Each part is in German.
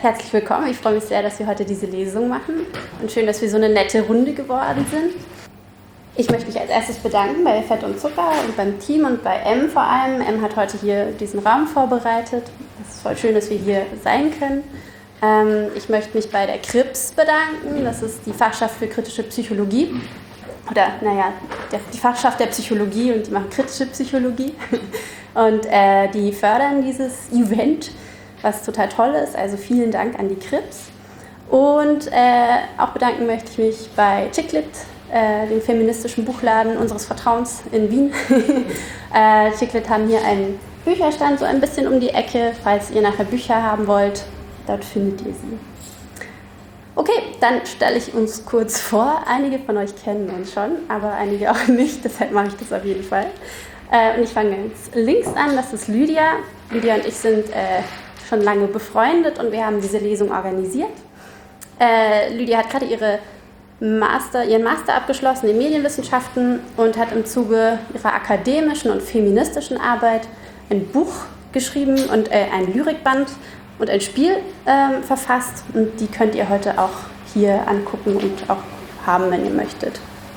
Herzlich willkommen. Ich freue mich sehr, dass wir heute diese Lesung machen und schön, dass wir so eine nette Runde geworden sind. Ich möchte mich als erstes bedanken bei Fett und Zucker und beim Team und bei M vor allem. M hat heute hier diesen Raum vorbereitet. Es ist voll schön, dass wir hier sein können. Ich möchte mich bei der KRIPS bedanken. Das ist die Fachschaft für kritische Psychologie. Oder, die Fachschaft der Psychologie, und die machen kritische Psychologie. Und die fördern dieses Event, was total toll ist. Also vielen Dank an die KRIPS. Und auch bedanken möchte ich mich bei Chicklit, dem feministischen Buchladen unseres Vertrauens in Wien. Chicklit haben hier einen Bücherstand so ein bisschen um die Ecke. Falls ihr nachher Bücher haben wollt, dort findet ihr sie. Okay, dann stelle ich uns kurz vor. Einige von euch kennen uns schon, aber einige auch nicht. Deshalb mache ich das auf jeden Fall. Und ich fange ganz links an. Das ist Lydia. Lydia und ich sind schon lange befreundet und wir haben diese Lesung organisiert. Lydia hat gerade ihren Master abgeschlossen in Medienwissenschaften und hat im Zuge ihrer akademischen und feministischen Arbeit ein Buch geschrieben und ein Lyrikband und ein Spiel verfasst. Und die könnt ihr heute auch hier angucken und auch haben, wenn ihr möchtet.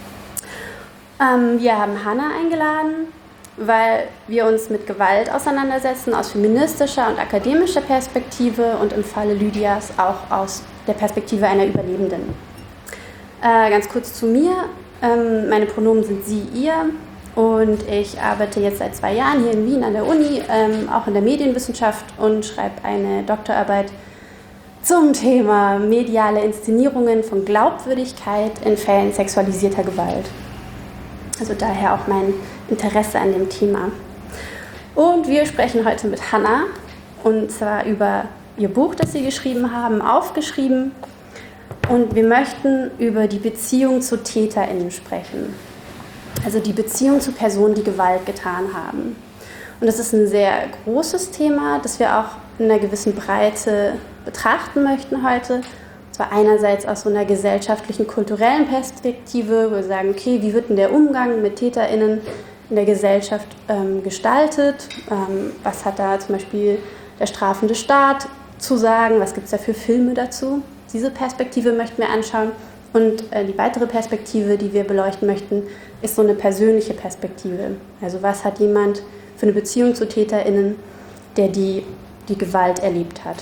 Wir haben Hannah eingeladen, weil wir uns mit Gewalt auseinandersetzen aus feministischer und akademischer Perspektive und im Falle Lydias auch aus der Perspektive einer Überlebenden. Ganz kurz zu mir. Meine Pronomen sind sie, ihr. Und ich arbeite jetzt seit 2 Jahren hier in Wien an der Uni, auch in der Medienwissenschaft und schreibe eine Doktorarbeit zum Thema mediale Inszenierungen von Glaubwürdigkeit in Fällen sexualisierter Gewalt. Also daher auch mein Interesse an dem Thema. Und wir sprechen heute mit Hannah, und zwar über ihr Buch, das sie geschrieben haben, aufgeschrieben. Und wir möchten über die Beziehung zu TäterInnen sprechen. Also die Beziehung zu Personen, die Gewalt getan haben. Und das ist ein sehr großes Thema, das wir auch in einer gewissen Breite betrachten möchten heute. Und zwar einerseits aus so einer gesellschaftlichen, kulturellen Perspektive, wo wir sagen, okay, wie wird denn der Umgang mit TäterInnen in der Gesellschaft gestaltet? Was hat da zum Beispiel der strafende Staat zu sagen? Was gibt es da für Filme dazu? Diese Perspektive möchten wir anschauen. Und die weitere Perspektive, die wir beleuchten möchten, ist so eine persönliche Perspektive. Also was hat jemand für eine Beziehung zu TäterInnen, der die Gewalt erlebt hat.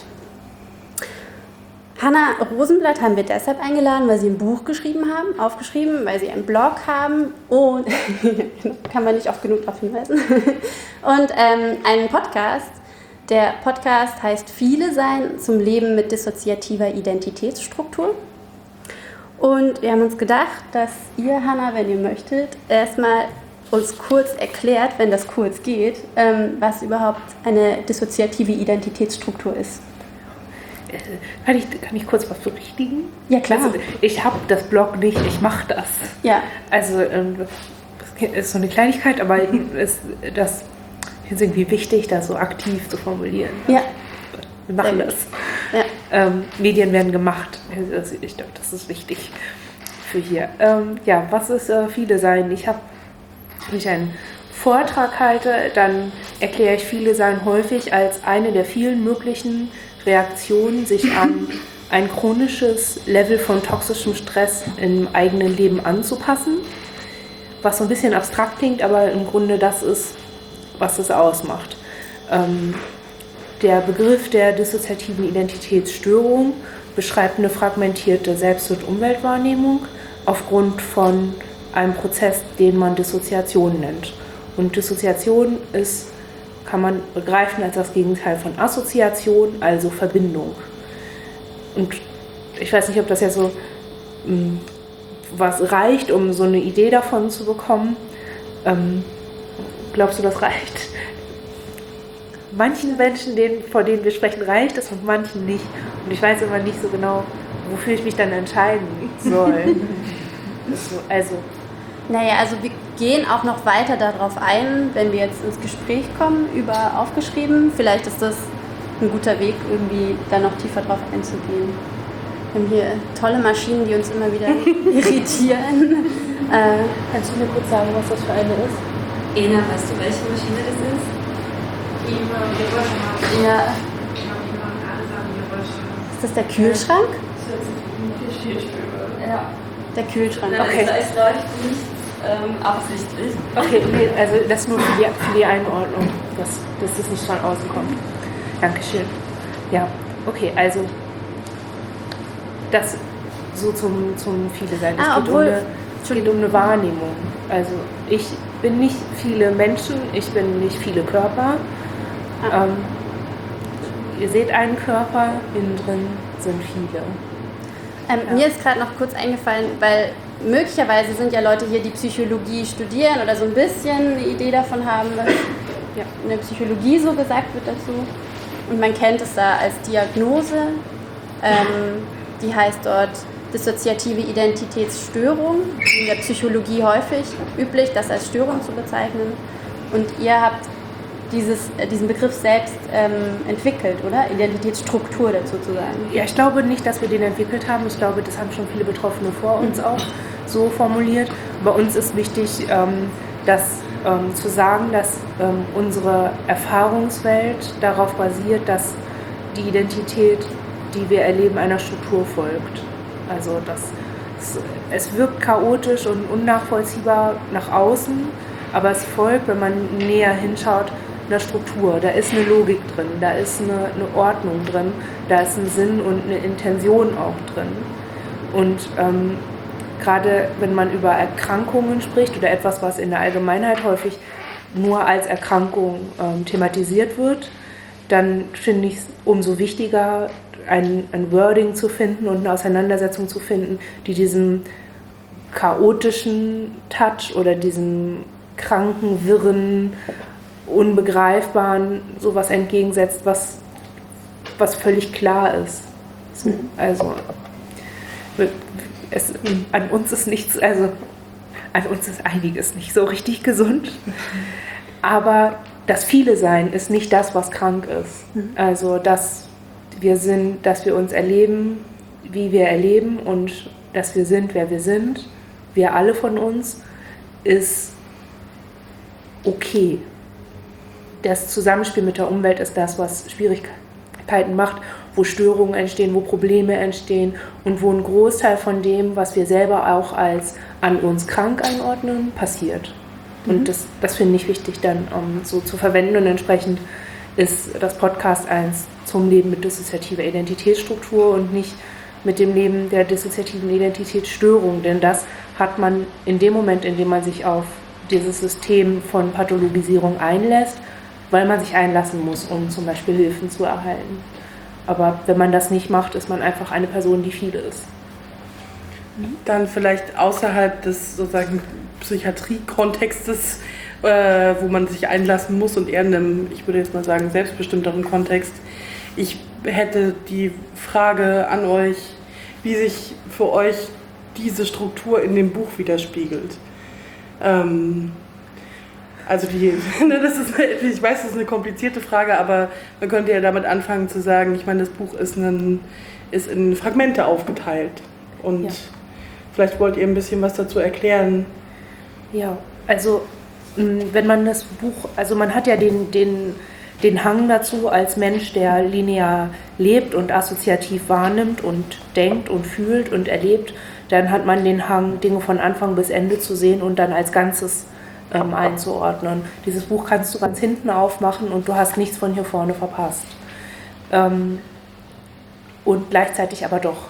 Hannah Rosenblatt haben wir deshalb eingeladen, weil sie ein Buch aufgeschrieben, weil sie einen Blog haben und, kann man nicht oft genug darauf hinweisen, und einen Podcast. Der Podcast heißt Viele Sein zum Leben mit dissoziativer Identitätsstruktur. Und wir haben uns gedacht, dass ihr, Hannah, wenn ihr möchtet, erstmal uns kurz erklärt, wenn das kurz geht, was überhaupt eine dissoziative Identitätsstruktur ist. Kann ich kurz was berichtigen? Ja, klar. Also, ich habe das Blog nicht, ich mache das. Ja. Also das ist so eine Kleinigkeit, aber das ich finde es irgendwie wichtig, das so aktiv zu formulieren. Ja. Wir machen das. Ja. Medien werden gemacht. Ich glaube, das ist wichtig für hier. Was ist Viele Sein? Wenn ich einen Vortrag halte, dann erkläre ich Viele Sein häufig als eine der vielen möglichen Reaktionen, sich an ein chronisches Level von toxischem Stress im eigenen Leben anzupassen. Was so ein bisschen abstrakt klingt, aber im Grunde das ist, was es ausmacht. Der Begriff der dissoziativen Identitätsstörung beschreibt eine fragmentierte Selbst- und Umweltwahrnehmung aufgrund von einem Prozess, den man Dissoziation nennt. Und Dissoziation kann man begreifen als das Gegenteil von Assoziation, also Verbindung. Und ich weiß nicht, ob das ja so was reicht, um so eine Idee davon zu bekommen. Glaubst du, das reicht? Manchen Menschen, vor denen wir sprechen, reicht es und manchen nicht. Und ich weiß immer nicht so genau, wofür ich mich dann entscheiden soll. Also wir gehen auch noch weiter darauf ein, wenn wir jetzt ins Gespräch kommen über aufgeschrieben. Vielleicht ist das ein guter Weg, irgendwie da noch tiefer drauf einzugehen. Wir haben hier tolle Maschinen, die uns immer wieder irritieren. Kannst du mir kurz sagen, was das für eine ist? Ena, weißt du, welche Maschine das ist? Ja. Ist Ist das der Kühlschrank? Ja. Der Kühlschrank. Okay. Es leuchtet nicht absichtlich. Okay, nee, also das nur für die Einordnung, dass das nicht von außen kommt. Dankeschön. Ja, okay, also das so zum viele sein. Es geht um eine Wahrnehmung. Also ich bin nicht viele Menschen, ich bin nicht viele Körper. Ihr seht einen Körper, innen drin sind viele. Mir ist gerade noch kurz eingefallen, weil möglicherweise sind ja Leute hier, die Psychologie studieren oder so ein bisschen eine Idee davon haben, was in der Psychologie so gesagt wird dazu. Und man kennt es da als Diagnose. Die heißt dort dissoziative Identitätsstörung. In der Psychologie häufig üblich, das als Störung zu bezeichnen. Und ihr habt diesen Begriff selbst entwickelt, oder? Identitätsstruktur dazu zu sagen. Ja, ich glaube nicht, dass wir den entwickelt haben. Ich glaube, das haben schon viele Betroffene vor uns auch so formuliert. Bei uns ist wichtig, zu sagen, dass unsere Erfahrungswelt darauf basiert, dass die Identität, die wir erleben, einer Struktur folgt. Also es wirkt chaotisch und unnachvollziehbar nach außen, aber es folgt, wenn man näher hinschaut, einer Struktur. Da ist eine Logik drin, da ist eine Ordnung drin, da ist ein Sinn und eine Intention auch drin. Und gerade wenn man über Erkrankungen spricht oder etwas, was in der Allgemeinheit häufig nur als Erkrankung thematisiert wird, dann finde ich es umso wichtiger, ein Wording zu finden und eine Auseinandersetzung zu finden, die diesem chaotischen Touch oder diesem kranken, wirren, unbegreifbaren sowas entgegensetzt, was völlig klar ist. So, also an uns ist nichts, also an uns ist einiges nicht so richtig gesund, aber das Viele Sein ist nicht das, was krank ist. Also dass wir uns erleben, wie wir erleben und dass wir sind, wer wir sind, wir alle von uns, ist okay. Das Zusammenspiel mit der Umwelt ist das, was Schwierigkeiten macht, wo Störungen entstehen, wo Probleme entstehen und wo ein Großteil von dem, was wir selber auch als an uns krank einordnen, passiert. Und das finde ich wichtig dann so zu verwenden und entsprechend ist das Podcast 1 zum Leben mit dissoziativer Identitätsstruktur und nicht mit dem Leben der dissoziativen Identitätsstörung, denn das hat man in dem Moment, in dem man sich auf dieses System von Pathologisierung einlässt, weil man sich einlassen muss, um zum Beispiel Hilfen zu erhalten. Aber wenn man das nicht macht, ist man einfach eine Person, die viele ist. Dann vielleicht außerhalb des sozusagen Psychiatrie-Kontextes, wo man sich einlassen muss und eher in einem, ich würde jetzt mal sagen, selbstbestimmteren Kontext. Ich hätte die Frage an euch, wie sich für euch diese Struktur in dem Buch widerspiegelt. Also ich weiß, das ist eine komplizierte Frage, aber man könnte ja damit anfangen zu sagen, ich meine, das Buch ist in Fragmente aufgeteilt und vielleicht wollt ihr ein bisschen was dazu erklären. Ja, also wenn man das Buch, also man hat ja den Hang dazu als Mensch, der linear lebt und assoziativ wahrnimmt und denkt und fühlt und erlebt, dann hat man den Hang, Dinge von Anfang bis Ende zu sehen und dann als Ganzes einzuordnen. Dieses Buch kannst du ganz hinten aufmachen und du hast nichts von hier vorne verpasst. Und gleichzeitig aber doch.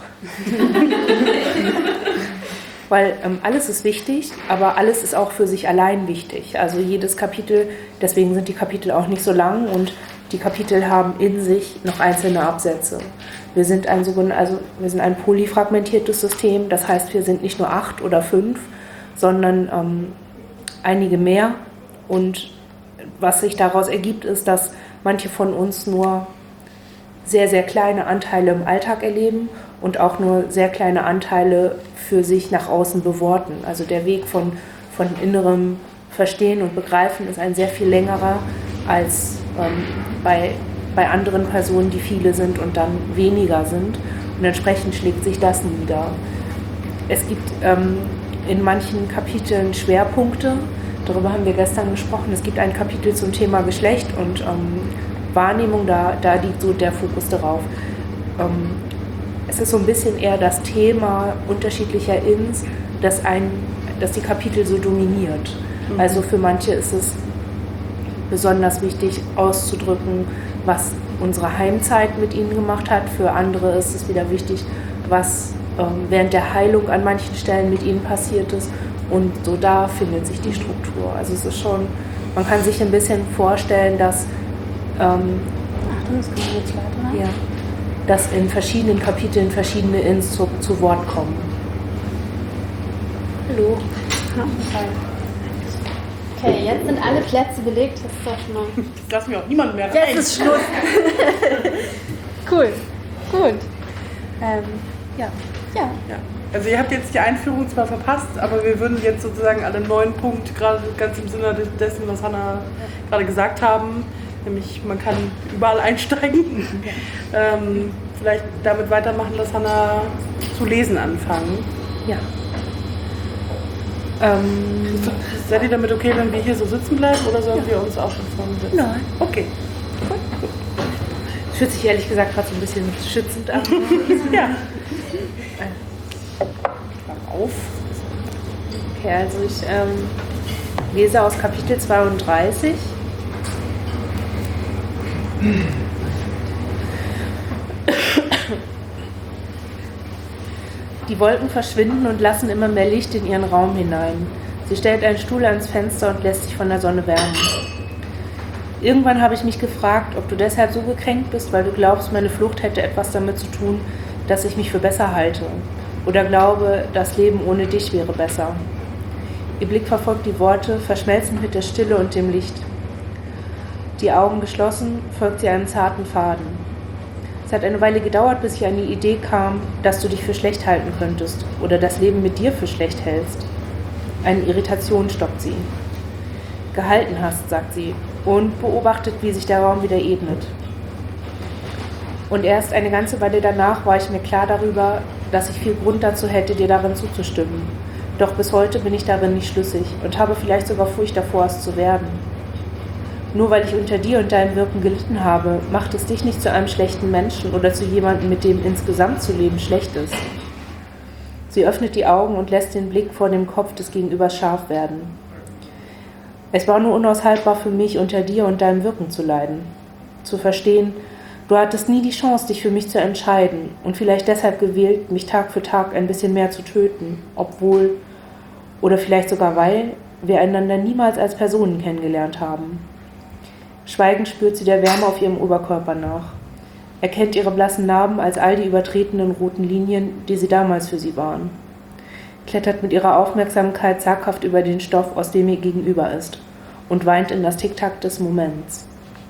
Weil alles ist wichtig, aber alles ist auch für sich allein wichtig. Also jedes Kapitel, deswegen sind die Kapitel auch nicht so lang und die Kapitel haben in sich noch einzelne Absätze. Wir sind ein polyfragmentiertes System, das heißt, wir sind nicht nur 8 oder 5, sondern einige mehr. Und was sich daraus ergibt, ist, dass manche von uns nur sehr, sehr kleine Anteile im Alltag erleben und auch nur sehr kleine Anteile für sich nach außen beworten. Also der Weg von innerem Verstehen und Begreifen ist ein sehr viel längerer als bei anderen Personen, die viele sind und dann weniger sind. Und entsprechend schlägt sich das nieder. Es gibt in manchen Kapiteln Schwerpunkte. Darüber haben wir gestern gesprochen. Es gibt ein Kapitel zum Thema Geschlecht und Wahrnehmung, da liegt so der Fokus darauf. es ist so ein bisschen eher das Thema unterschiedlicher Ins, das die Kapitel so dominiert. Also für manche ist es besonders wichtig auszudrücken, was unsere Heimzeit mit ihnen gemacht hat. Für andere ist es wieder wichtig, was während der Heilung an manchen Stellen mit ihnen passiert ist. Und so da findet sich die Struktur. Also es ist schon, man kann sich ein bisschen vorstellen, dass, dass in verschiedenen Kapiteln verschiedene Ins zu Wort kommen. Hallo. Okay, jetzt sind alle Plätze belegt. Das ist doch schon mal. Jetzt lassen wir auch niemanden mehr rein. Jetzt ist Schluss. Cool. Gut. Ja. Also ihr habt jetzt die Einführung zwar verpasst, aber wir würden jetzt sozusagen alle 9 Punkte, gerade ganz im Sinne dessen, was Hannah gerade gesagt haben, nämlich man kann überall einsteigen, vielleicht damit weitermachen, dass Hannah zu lesen anfangen. Ja. Seid ihr damit okay, wenn wir hier so sitzen bleiben oder sollen wir uns auch schon vorne setzen? Nein. Okay. Es fühlt sich ehrlich gesagt gerade so ein bisschen schützend an. Ja. Auf. Okay, also ich lese aus Kapitel 32. Die Wolken verschwinden und lassen immer mehr Licht in ihren Raum hinein. Sie stellt einen Stuhl ans Fenster und lässt sich von der Sonne wärmen. Irgendwann habe ich mich gefragt, ob du deshalb so gekränkt bist, weil du glaubst, meine Flucht hätte etwas damit zu tun, dass ich mich für besser halte. Oder glaube, das Leben ohne dich wäre besser. Ihr Blick verfolgt die Worte, verschmelzend mit der Stille und dem Licht. Die Augen geschlossen, folgt sie einem zarten Faden. Es hat eine Weile gedauert, bis ich an die Idee kam, dass du dich für schlecht halten könntest oder das Leben mit dir für schlecht hältst. Eine Irritation stoppt sie. Gehalten hast, sagt sie, und beobachtet, wie sich der Raum wieder ebnet. Und erst eine ganze Weile danach war ich mir klar darüber, dass ich viel Grund dazu hätte, dir darin zuzustimmen. Doch bis heute bin ich darin nicht schlüssig und habe vielleicht sogar Furcht davor, es zu werden. Nur weil ich unter dir und deinem Wirken gelitten habe, macht es dich nicht zu einem schlechten Menschen oder zu jemandem, mit dem insgesamt zu leben schlecht ist. Sie öffnet die Augen und lässt den Blick vor dem Kopf des Gegenübers scharf werden. Es war nur unaushaltbar für mich, unter dir und deinem Wirken zu leiden. Zu verstehen, du hattest nie die Chance, dich für mich zu entscheiden und vielleicht deshalb gewählt, mich Tag für Tag ein bisschen mehr zu töten, obwohl, oder vielleicht sogar weil, wir einander niemals als Personen kennengelernt haben. Schweigend spürt sie der Wärme auf ihrem Oberkörper nach. Erkennt ihre blassen Narben als all die übertretenen roten Linien, die sie damals für sie waren. Klettert mit ihrer Aufmerksamkeit zaghaft über den Stoff, aus dem ihr gegenüber ist, und weint in das Tick-Tack des Moments.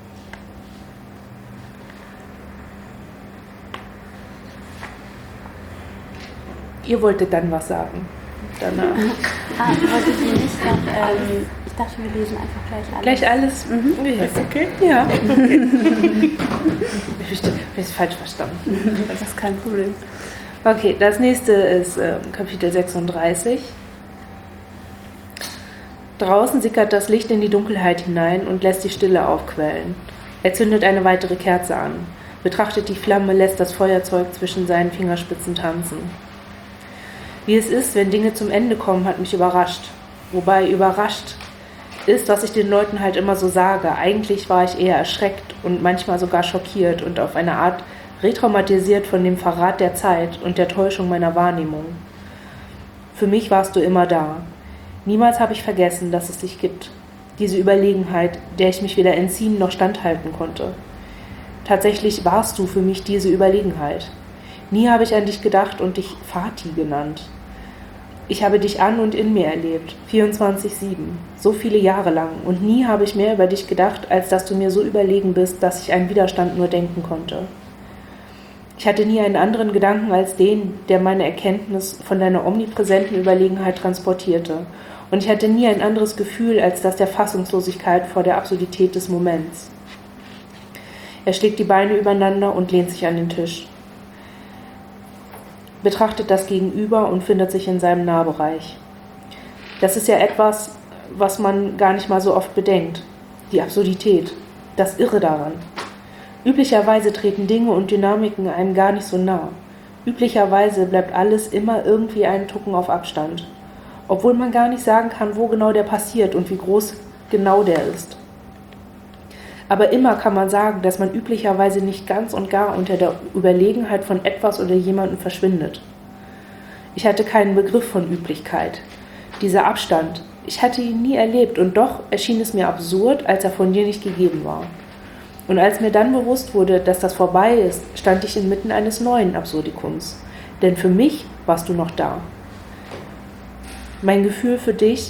Ihr wolltet dann was sagen. Danach. Wolltet ihr nicht noch, ich dachte, wir lesen einfach gleich alles. Gleich alles? Mhm. Ist okay? Ja. Okay. Ich habe es falsch verstanden. Das ist kein Problem. Okay, das nächste ist Kapitel 36. Draußen sickert das Licht in die Dunkelheit hinein und lässt die Stille aufquellen. Er zündet eine weitere Kerze an, betrachtet die Flamme, lässt das Feuerzeug zwischen seinen Fingerspitzen tanzen. Wie es ist, wenn Dinge zum Ende kommen, hat mich überrascht. Wobei überrascht ist, was ich den Leuten halt immer so sage. Eigentlich war ich eher erschreckt und manchmal sogar schockiert und auf eine Art retraumatisiert von dem Verrat der Zeit und der Täuschung meiner Wahrnehmung. Für mich warst du immer da. Niemals habe ich vergessen, dass es dich gibt. Diese Überlegenheit, der ich mich weder entziehen noch standhalten konnte. Tatsächlich warst du für mich diese Überlegenheit. Nie habe ich an dich gedacht und dich Fatih genannt. Ich habe dich an und in mir erlebt, 24/7, so viele Jahre lang, und nie habe ich mehr über dich gedacht, als dass du mir so überlegen bist, dass ich einen Widerstand nur denken konnte. Ich hatte nie einen anderen Gedanken als den, der meine Erkenntnis von deiner omnipräsenten Überlegenheit transportierte, und ich hatte nie ein anderes Gefühl als das der Fassungslosigkeit vor der Absurdität des Moments. Er schlägt die Beine übereinander und lehnt sich an den Tisch. Betrachtet das Gegenüber und findet sich in seinem Nahbereich. Das ist ja etwas, was man gar nicht mal so oft bedenkt. Die Absurdität, das Irre daran. Üblicherweise treten Dinge und Dynamiken einem gar nicht so nah. Üblicherweise bleibt alles immer irgendwie einen Tucken auf Abstand, obwohl man gar nicht sagen kann, wo genau der passiert und wie groß genau der ist. Aber immer kann man sagen, dass man üblicherweise nicht ganz und gar unter der Überlegenheit von etwas oder jemandem verschwindet. Ich hatte keinen Begriff von Üblichkeit. Dieser Abstand, ich hatte ihn nie erlebt und doch erschien es mir absurd, als er von dir nicht gegeben war. Und als mir dann bewusst wurde, dass das vorbei ist, stand ich inmitten eines neuen Absurdikums. Denn für mich warst du noch da. Mein Gefühl für dich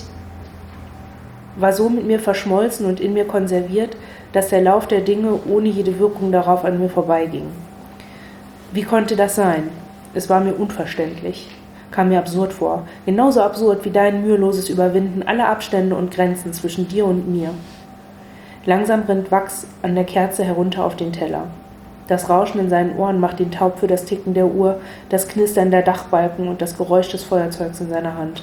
war so mit mir verschmolzen und in mir konserviert, dass der Lauf der Dinge ohne jede Wirkung darauf an mir vorbeiging. Wie konnte das sein? Es war mir unverständlich, kam mir absurd vor, genauso absurd wie dein müheloses Überwinden aller Abstände und Grenzen zwischen dir und mir. Langsam rinnt Wachs an der Kerze herunter auf den Teller. Das Rauschen in seinen Ohren macht ihn taub für das Ticken der Uhr, das Knistern der Dachbalken und das Geräusch des Feuerzeugs in seiner Hand.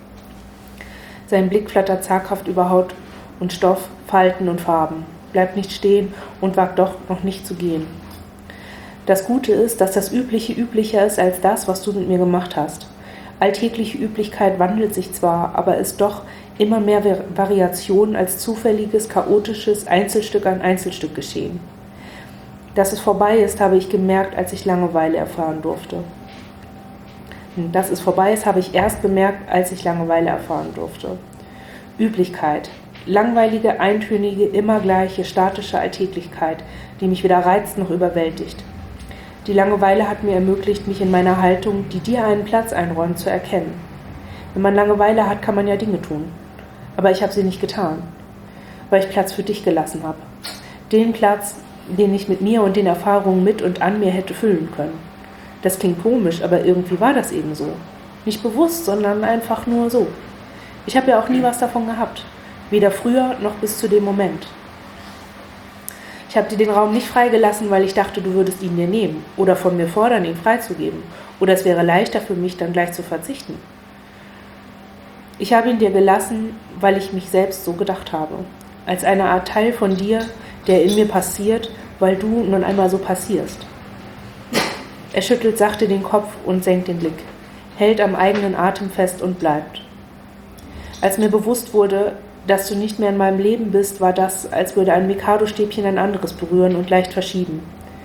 Sein Blick flattert zaghaft über Haut und Stoff, Falten und Farben, bleibt nicht stehen und wagt doch noch nicht zu gehen. Das Gute ist, dass das Übliche üblicher ist als das, was du mit mir gemacht hast. Alltägliche Üblichkeit wandelt sich zwar, aber ist doch immer mehr Variation als zufälliges, chaotisches Einzelstück an Einzelstück geschehen. Dass es vorbei ist, habe ich gemerkt, als ich Langeweile erfahren durfte. Dass es vorbei ist, habe ich erst bemerkt, als ich Langeweile erfahren durfte. Üblichkeit. Langweilige, eintönige, immer gleiche, statische Alltäglichkeit, die mich weder reizt noch überwältigt. Die Langeweile hat mir ermöglicht, mich in meiner Haltung, die dir einen Platz einräumt, zu erkennen. Wenn man Langeweile hat, kann man ja Dinge tun. Aber ich habe sie nicht getan, weil ich Platz für dich gelassen habe. Den Platz, den ich mit mir und den Erfahrungen mit und an mir hätte füllen können. Das klingt komisch, aber irgendwie war das eben so. Nicht bewusst, sondern einfach nur so. Ich habe ja auch nie was davon gehabt. Weder früher noch bis zu dem Moment. Ich habe dir den Raum nicht freigelassen, weil ich dachte, du würdest ihn dir nehmen oder von mir fordern, ihn freizugeben. Oder es wäre leichter für mich, dann gleich zu verzichten. Ich habe ihn dir gelassen, weil ich mich selbst so gedacht habe. Als eine Art Teil von dir, der in mir passiert, weil du nun einmal so passierst. Er schüttelt sachte den Kopf und senkt den Blick, hält am eigenen Atem fest und bleibt. Als mir bewusst wurde, dass du nicht mehr in meinem Leben bist, war das, als würde ein Mikado-Stäbchen ein anderes berühren und leicht verschieben.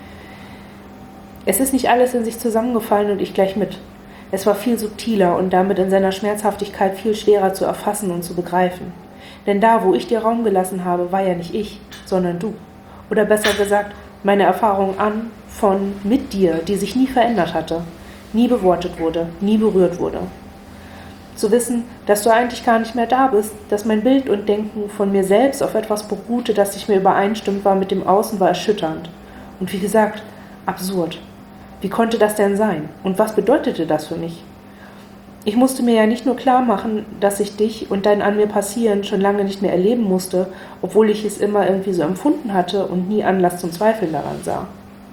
Es ist nicht alles in sich zusammengefallen und ich gleich mit. Es war viel subtiler und damit in seiner Schmerzhaftigkeit viel schwerer zu erfassen und zu begreifen. Denn da, wo ich dir Raum gelassen habe, war ja nicht ich, sondern du. Oder besser gesagt, meine Erfahrung mit dir, die sich nie verändert hatte, nie bewortet wurde, nie berührt wurde. Zu wissen, dass du eigentlich gar nicht mehr da bist, dass mein Bild und Denken von mir selbst auf etwas beruhte, das nicht mehr übereinstimmt war mit dem Außen, war erschütternd. Und wie gesagt, absurd. Wie konnte das denn sein? Und was bedeutete das für mich? Ich musste mir ja nicht nur klar machen, dass ich dich und dein an mir Passieren schon lange nicht mehr erleben musste, obwohl ich es immer irgendwie so empfunden hatte und nie Anlass zum Zweifeln daran sah.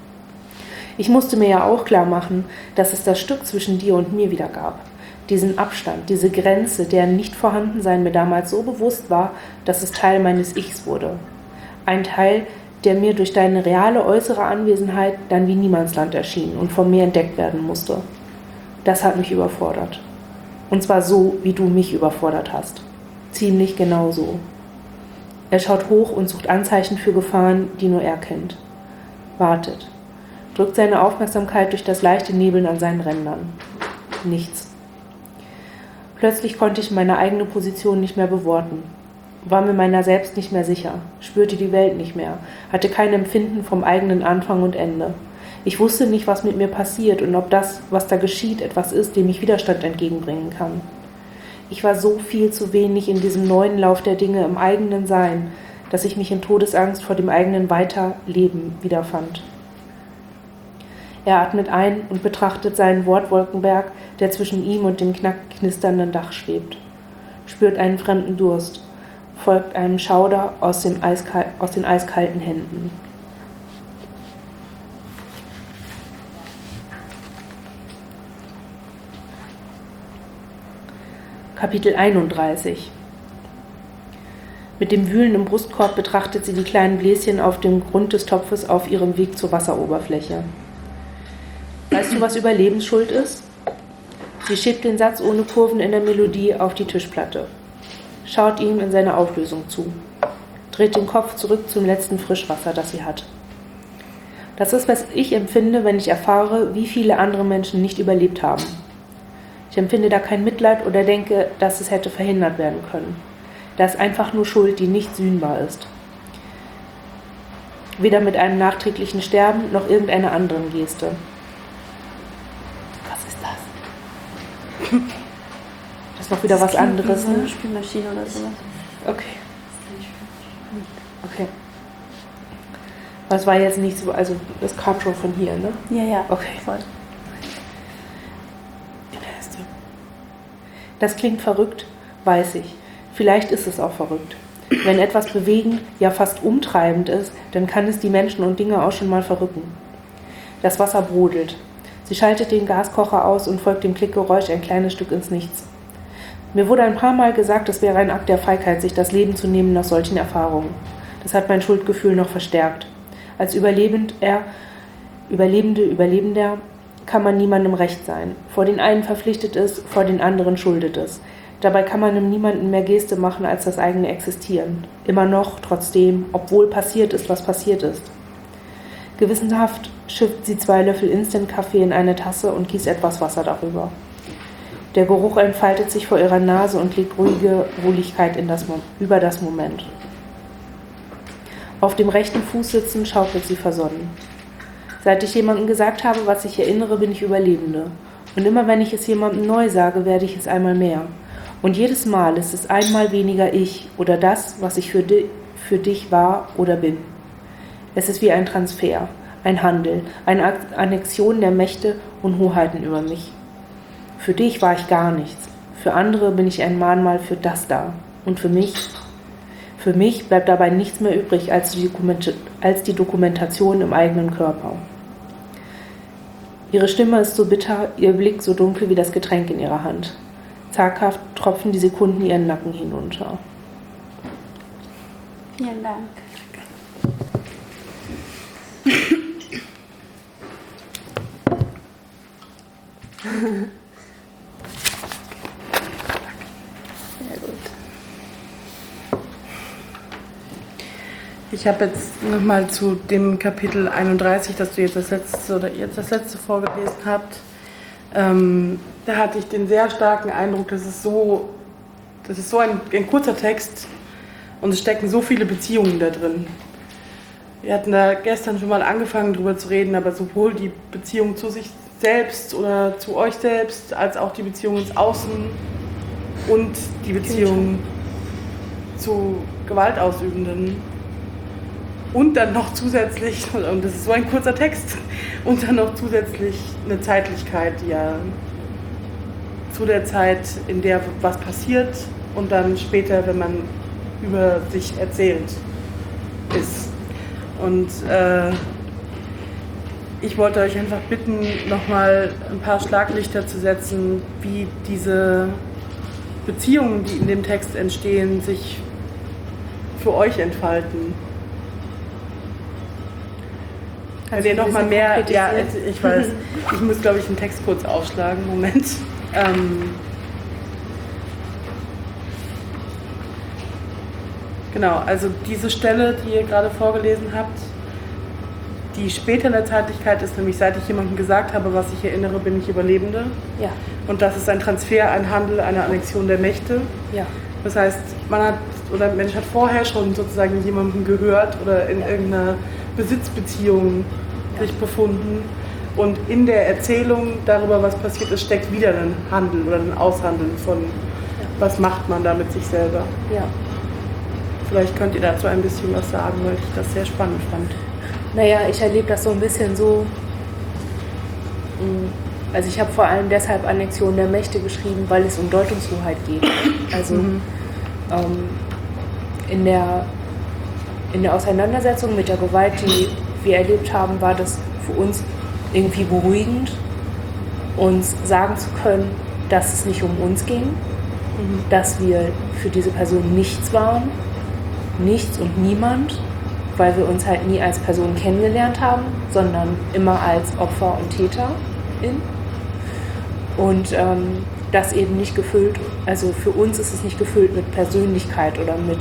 Ich musste mir ja auch klar machen, dass es das Stück zwischen dir und mir wieder gab. Diesen Abstand, diese Grenze, deren Nichtvorhandensein mir damals so bewusst war, dass es Teil meines Ichs wurde. Ein Teil, der mir durch deine reale äußere Anwesenheit dann wie Niemandsland erschien und von mir entdeckt werden musste. Das hat mich überfordert. Und zwar so, wie du mich überfordert hast. Ziemlich genau so. Er schaut hoch und sucht Anzeichen für Gefahren, die nur er kennt. Wartet. Drückt seine Aufmerksamkeit durch das leichte Nebeln an seinen Rändern. Nichts. Plötzlich konnte ich meine eigene Position nicht mehr beworten, war mir meiner selbst nicht mehr sicher, spürte die Welt nicht mehr, hatte kein Empfinden vom eigenen Anfang und Ende. Ich wusste nicht, was mit mir passiert und ob das, was da geschieht, etwas ist, dem ich Widerstand entgegenbringen kann. Ich war so viel zu wenig in diesem neuen Lauf der Dinge im eigenen Sein, dass ich mich in Todesangst vor dem eigenen Weiterleben wiederfand. Er atmet ein und betrachtet seinen Wortwolkenberg, der zwischen ihm und dem knisternden Dach schwebt. Spürt einen fremden Durst, folgt einem Schauder aus den eiskalten Händen. Kapitel 31. Mit dem Wühlen im Brustkorb betrachtet sie die kleinen Bläschen auf dem Grund des Topfes auf ihrem Weg zur Wasseroberfläche. Weißt du, was Überlebensschuld ist? Sie schiebt den Satz ohne Kurven in der Melodie auf die Tischplatte, schaut ihm in seiner Auflösung zu, dreht den Kopf zurück zum letzten Frischwasser, das sie hat. Das ist, was ich empfinde, wenn ich erfahre, wie viele andere Menschen nicht überlebt haben. Ich empfinde da kein Mitleid oder denke, dass es hätte verhindert werden können. Da ist einfach nur Schuld, die nicht sühnbar ist. Weder mit einem nachträglichen Sterben noch irgendeiner anderen Geste. Was ist das? Das ist noch wieder was anderes, ne? Spülmaschine oder sowas. Okay. Okay. Das war jetzt nicht so, also das kam schon von hier, ne? Ja, Okay. voll. Das klingt verrückt, weiß ich. Vielleicht ist es auch verrückt. Wenn etwas bewegend, ja fast umtreibend ist, dann kann es die Menschen und Dinge auch schon mal verrücken. Das Wasser brodelt. Sie schaltet den Gaskocher aus und folgt dem Klickgeräusch ein kleines Stück ins Nichts. Mir wurde ein paar Mal gesagt, es wäre ein Akt der Feigheit, sich das Leben zu nehmen nach solchen Erfahrungen. Das hat mein Schuldgefühl noch verstärkt. Als Überlebender kann man niemandem recht sein. Vor den einen verpflichtet es, vor den anderen schuldet es. Dabei kann man in niemandem mehr Geste machen als das eigene Existieren. Immer noch, trotzdem, obwohl passiert ist, was passiert ist. Gewissenhaft schifft sie 2 Löffel Instant-Kaffee in eine Tasse und gießt etwas Wasser darüber. Der Geruch entfaltet sich vor ihrer Nase und legt ruhige Wohligkeit über das Moment. Auf dem rechten Fuß sitzend schaukelt sie versonnen. Seit ich jemandem gesagt habe, was ich erinnere, bin ich Überlebende. Und immer wenn ich es jemandem neu sage, werde ich es einmal mehr. Und jedes Mal ist es einmal weniger ich oder das, was ich für dich war oder bin. Es ist wie ein Transfer, ein Handel, eine Annexion der Mächte und Hoheiten über mich. Für dich war ich gar nichts. Für andere bin ich ein Mahnmal für das da. Und für mich bleibt dabei nichts mehr übrig als die Dokumentation im eigenen Körper. Ihre Stimme ist so bitter, ihr Blick so dunkel wie das Getränk in ihrer Hand. Zaghaft tropfen die Sekunden ihren Nacken hinunter. Vielen Dank. Sehr gut. Ich habe jetzt nochmal zu dem Kapitel 31, das du jetzt das letzte vorgelesen habt, da hatte ich den sehr starken Eindruck, das ist so ein kurzer Text und es stecken so viele Beziehungen da drin. Wir hatten da gestern schon mal angefangen drüber zu reden, aber sowohl die Beziehung zu sich selbst oder zu euch selbst, als auch die Beziehung ins Außen und die Beziehung zu Gewaltausübenden. Und dann noch zusätzlich, und das ist so ein kurzer Text, und dann noch zusätzlich eine Zeitlichkeit, die ja zu der Zeit, in der was passiert und dann später, wenn man über sich erzählt, ist. Und ich wollte euch einfach bitten, nochmal ein paar Schlaglichter zu setzen, wie diese Beziehungen, die in dem Text entstehen, sich für euch entfalten. Wenn ihr noch mal mehr, ja, ich weiß, ich muss, glaube ich, den Text kurz aufschlagen, Moment. Genau, also diese Stelle, die ihr gerade vorgelesen habt, die später in der Zeitlichkeit ist, nämlich seit ich jemandem gesagt habe, was ich erinnere, bin ich Überlebende. Ja. Und das ist ein Transfer, ein Handel, eine Annexion der Mächte. Ja. Das heißt, ein Mensch hat vorher schon sozusagen jemandem gehört oder in irgendeiner Besitzbeziehung sich befunden und in der Erzählung darüber, was passiert ist, steckt wieder ein Handel oder ein Aushandeln von, was macht man da mit sich selber. Ja. Vielleicht könnt ihr dazu ein bisschen was sagen, weil ich das sehr spannend fand. Naja, ich erlebe das so ein bisschen so, also ich habe vor allem deshalb Annexion der Mächte geschrieben, weil es um Deutungshoheit geht. Also in der Auseinandersetzung mit der Gewalt, die wir erlebt haben, war das für uns irgendwie beruhigend, uns sagen zu können, dass es nicht um uns ging, dass wir für diese Person nichts waren, nichts und niemand, weil wir uns halt nie als Person kennengelernt haben, sondern immer als Opfer und Täter. Und das eben nicht gefüllt, also für uns ist es nicht gefüllt mit Persönlichkeit oder mit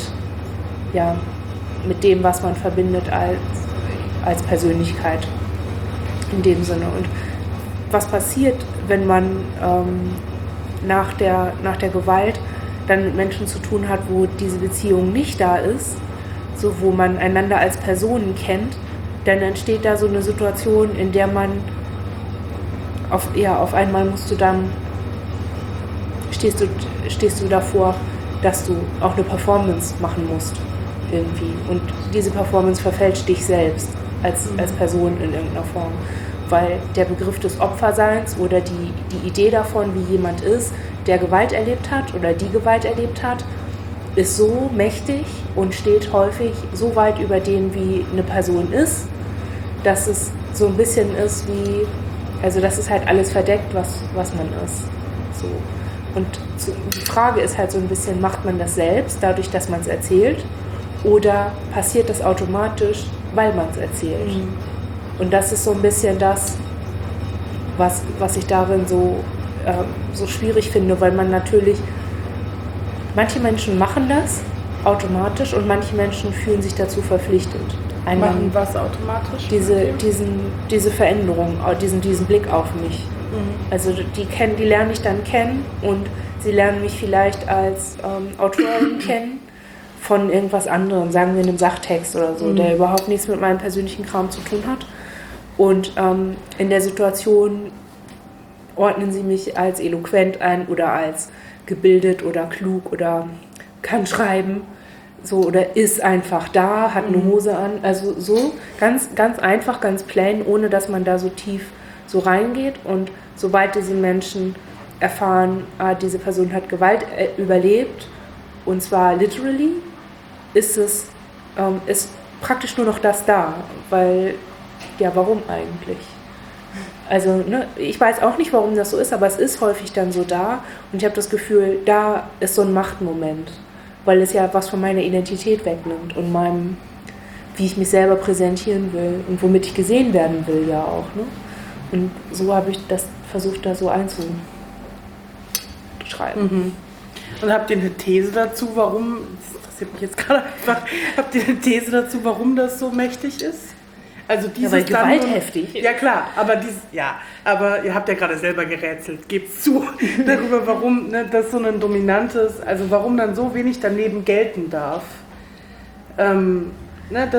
dem, was man verbindet als Persönlichkeit in dem Sinne. Und was passiert, wenn man nach der Gewalt dann mit Menschen zu tun hat, wo diese Beziehung nicht da ist, so wo man einander als Personen kennt, dann entsteht da so eine Situation, in der man auf einmal stehst du davor, dass du auch eine Performance machen musst irgendwie. Und diese Performance verfälscht dich selbst als Person in irgendeiner Form. Weil der Begriff des Opferseins oder die Idee davon, wie jemand ist, der Gewalt erlebt hat oder die Gewalt erlebt hat, ist so mächtig und steht häufig so weit über dem, wie eine Person ist, dass es so ein bisschen ist wie, also das ist halt alles verdeckt, was man ist. So. Und die Frage ist halt so ein bisschen, macht man das selbst, dadurch, dass man es erzählt, oder passiert das automatisch, weil man es erzählt? Mhm. Und das ist so ein bisschen das, was ich darin so schwierig finde, weil man natürlich, manche Menschen machen das automatisch und manche Menschen fühlen sich dazu verpflichtet. Machen was automatisch? Diese Veränderung, diesen Blick auf mich. Mhm. Also die lerne ich dann kennen und sie lernen mich vielleicht als Autorin kennen von irgendwas anderem, sagen wir einem Sachtext oder so, der überhaupt nichts mit meinem persönlichen Kram zu tun hat. Und in der Situation ordnen sie mich als eloquent ein oder als gebildet oder klug oder kann schreiben. So, oder ist einfach da, hat eine Hose an, also so ganz, ganz einfach, ganz plain, ohne dass man da so tief so reingeht. Und sobald diese Menschen erfahren, diese Person hat Gewalt überlebt, und zwar literally, ist praktisch nur noch das da, weil, ja, warum eigentlich? Also, ich weiß auch nicht, warum das so ist, aber es ist häufig dann so da und ich habe das Gefühl, da ist so ein Machtmoment, weil es ja was von meiner Identität wegnimmt und meinem, wie ich mich selber präsentieren will und womit ich gesehen werden will ja auch. Ne? Und so habe ich das versucht, da so einzuschreiben. Mhm. Und habt ihr eine These dazu, warum, das interessiert mich jetzt gerade einfach, habt ihr eine These dazu, warum das so mächtig ist? Also dieses weil Gewalt heftig. Ja klar, aber ihr habt ja gerade selber gerätselt, gebt's zu, darüber, warum das so ein dominantes, also warum dann so wenig daneben gelten darf. Das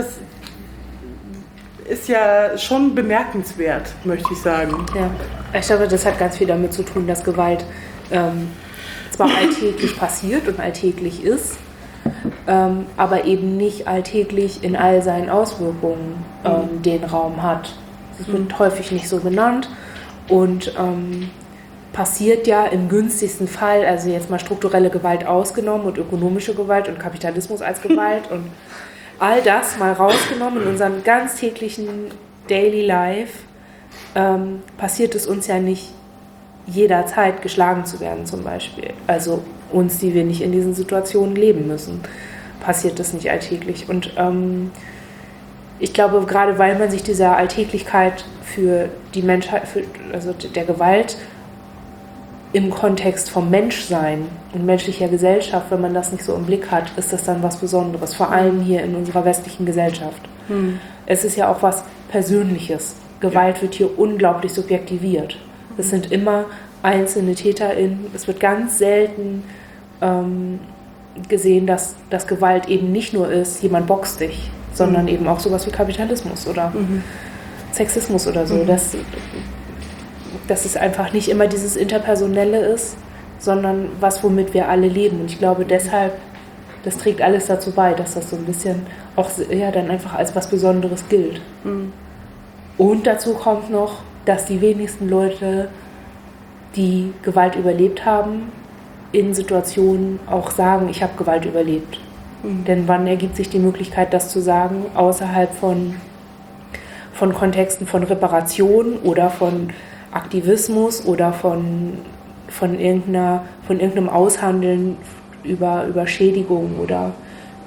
ist ja schon bemerkenswert, möchte ich sagen. Ja, ich glaube, das hat ganz viel damit zu tun, dass Gewalt zwar alltäglich passiert und alltäglich ist, aber eben nicht alltäglich in all seinen Auswirkungen den Raum hat. Das wird häufig nicht so genannt und passiert ja im günstigsten Fall, also jetzt mal strukturelle Gewalt ausgenommen und ökonomische Gewalt und Kapitalismus als Gewalt und all das mal rausgenommen in unserem ganz täglichen Daily Life, passiert es uns ja nicht jederzeit geschlagen zu werden zum Beispiel. Also uns, die wir nicht in diesen Situationen leben müssen, passiert das nicht alltäglich. Und ich glaube, gerade weil man sich dieser Alltäglichkeit für die Menschheit, also der Gewalt im Kontext vom Menschsein und menschlicher Gesellschaft, wenn man das nicht so im Blick hat, ist das dann was Besonderes, vor allem hier in unserer westlichen Gesellschaft. Es ist ja auch was Persönliches. Gewalt wird hier unglaublich subjektiviert. Es sind immer einzelne TäterInnen. Es wird ganz selten gesehen, dass Gewalt eben nicht nur ist, jemand boxt dich, sondern eben auch sowas wie Kapitalismus oder Sexismus oder so. Dass es einfach nicht immer dieses Interpersonelle ist, sondern was, womit wir alle leben. Und ich glaube deshalb, das trägt alles dazu bei, dass das so ein bisschen auch dann einfach als was Besonderes gilt. Und dazu kommt noch, dass die wenigsten Leute, die Gewalt überlebt haben, in Situationen auch sagen, ich habe Gewalt überlebt. Denn wann ergibt sich die Möglichkeit, das zu sagen, außerhalb von Kontexten von Reparation oder von Aktivismus oder von irgendeinem Aushandeln über Schädigung oder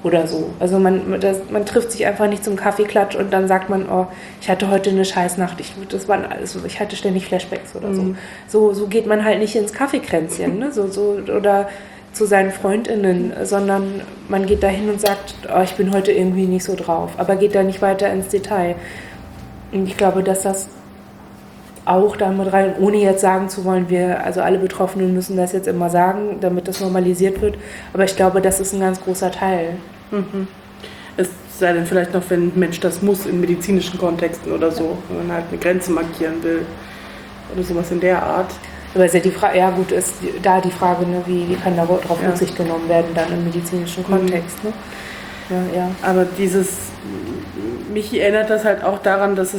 oder so. Also man trifft sich einfach nicht zum Kaffeeklatsch und dann sagt man, oh, ich hatte heute eine Scheißnacht, ich hatte ständig Flashbacks oder so. So geht man halt nicht ins Kaffeekränzchen, ne? Oder zu seinen FreundInnen, sondern man geht dahin und sagt, oh, ich bin heute irgendwie nicht so drauf, aber geht da nicht weiter ins Detail. Und ich glaube, dass das auch damit rein, ohne jetzt sagen zu wollen, also alle Betroffenen müssen das jetzt immer sagen, damit das normalisiert wird, aber ich glaube, das ist ein ganz großer Teil. Mhm. Es sei denn vielleicht noch, wenn ein Mensch das muss in medizinischen Kontexten oder so, wenn man halt eine Grenze markieren will oder sowas in der Art. Aber ist ja die Frage, ja gut, ist da die Frage, ne, wie kann darauf Rücksicht genommen werden dann im medizinischen Kontext. Ne? Ja. Aber mich erinnert das halt auch daran, dass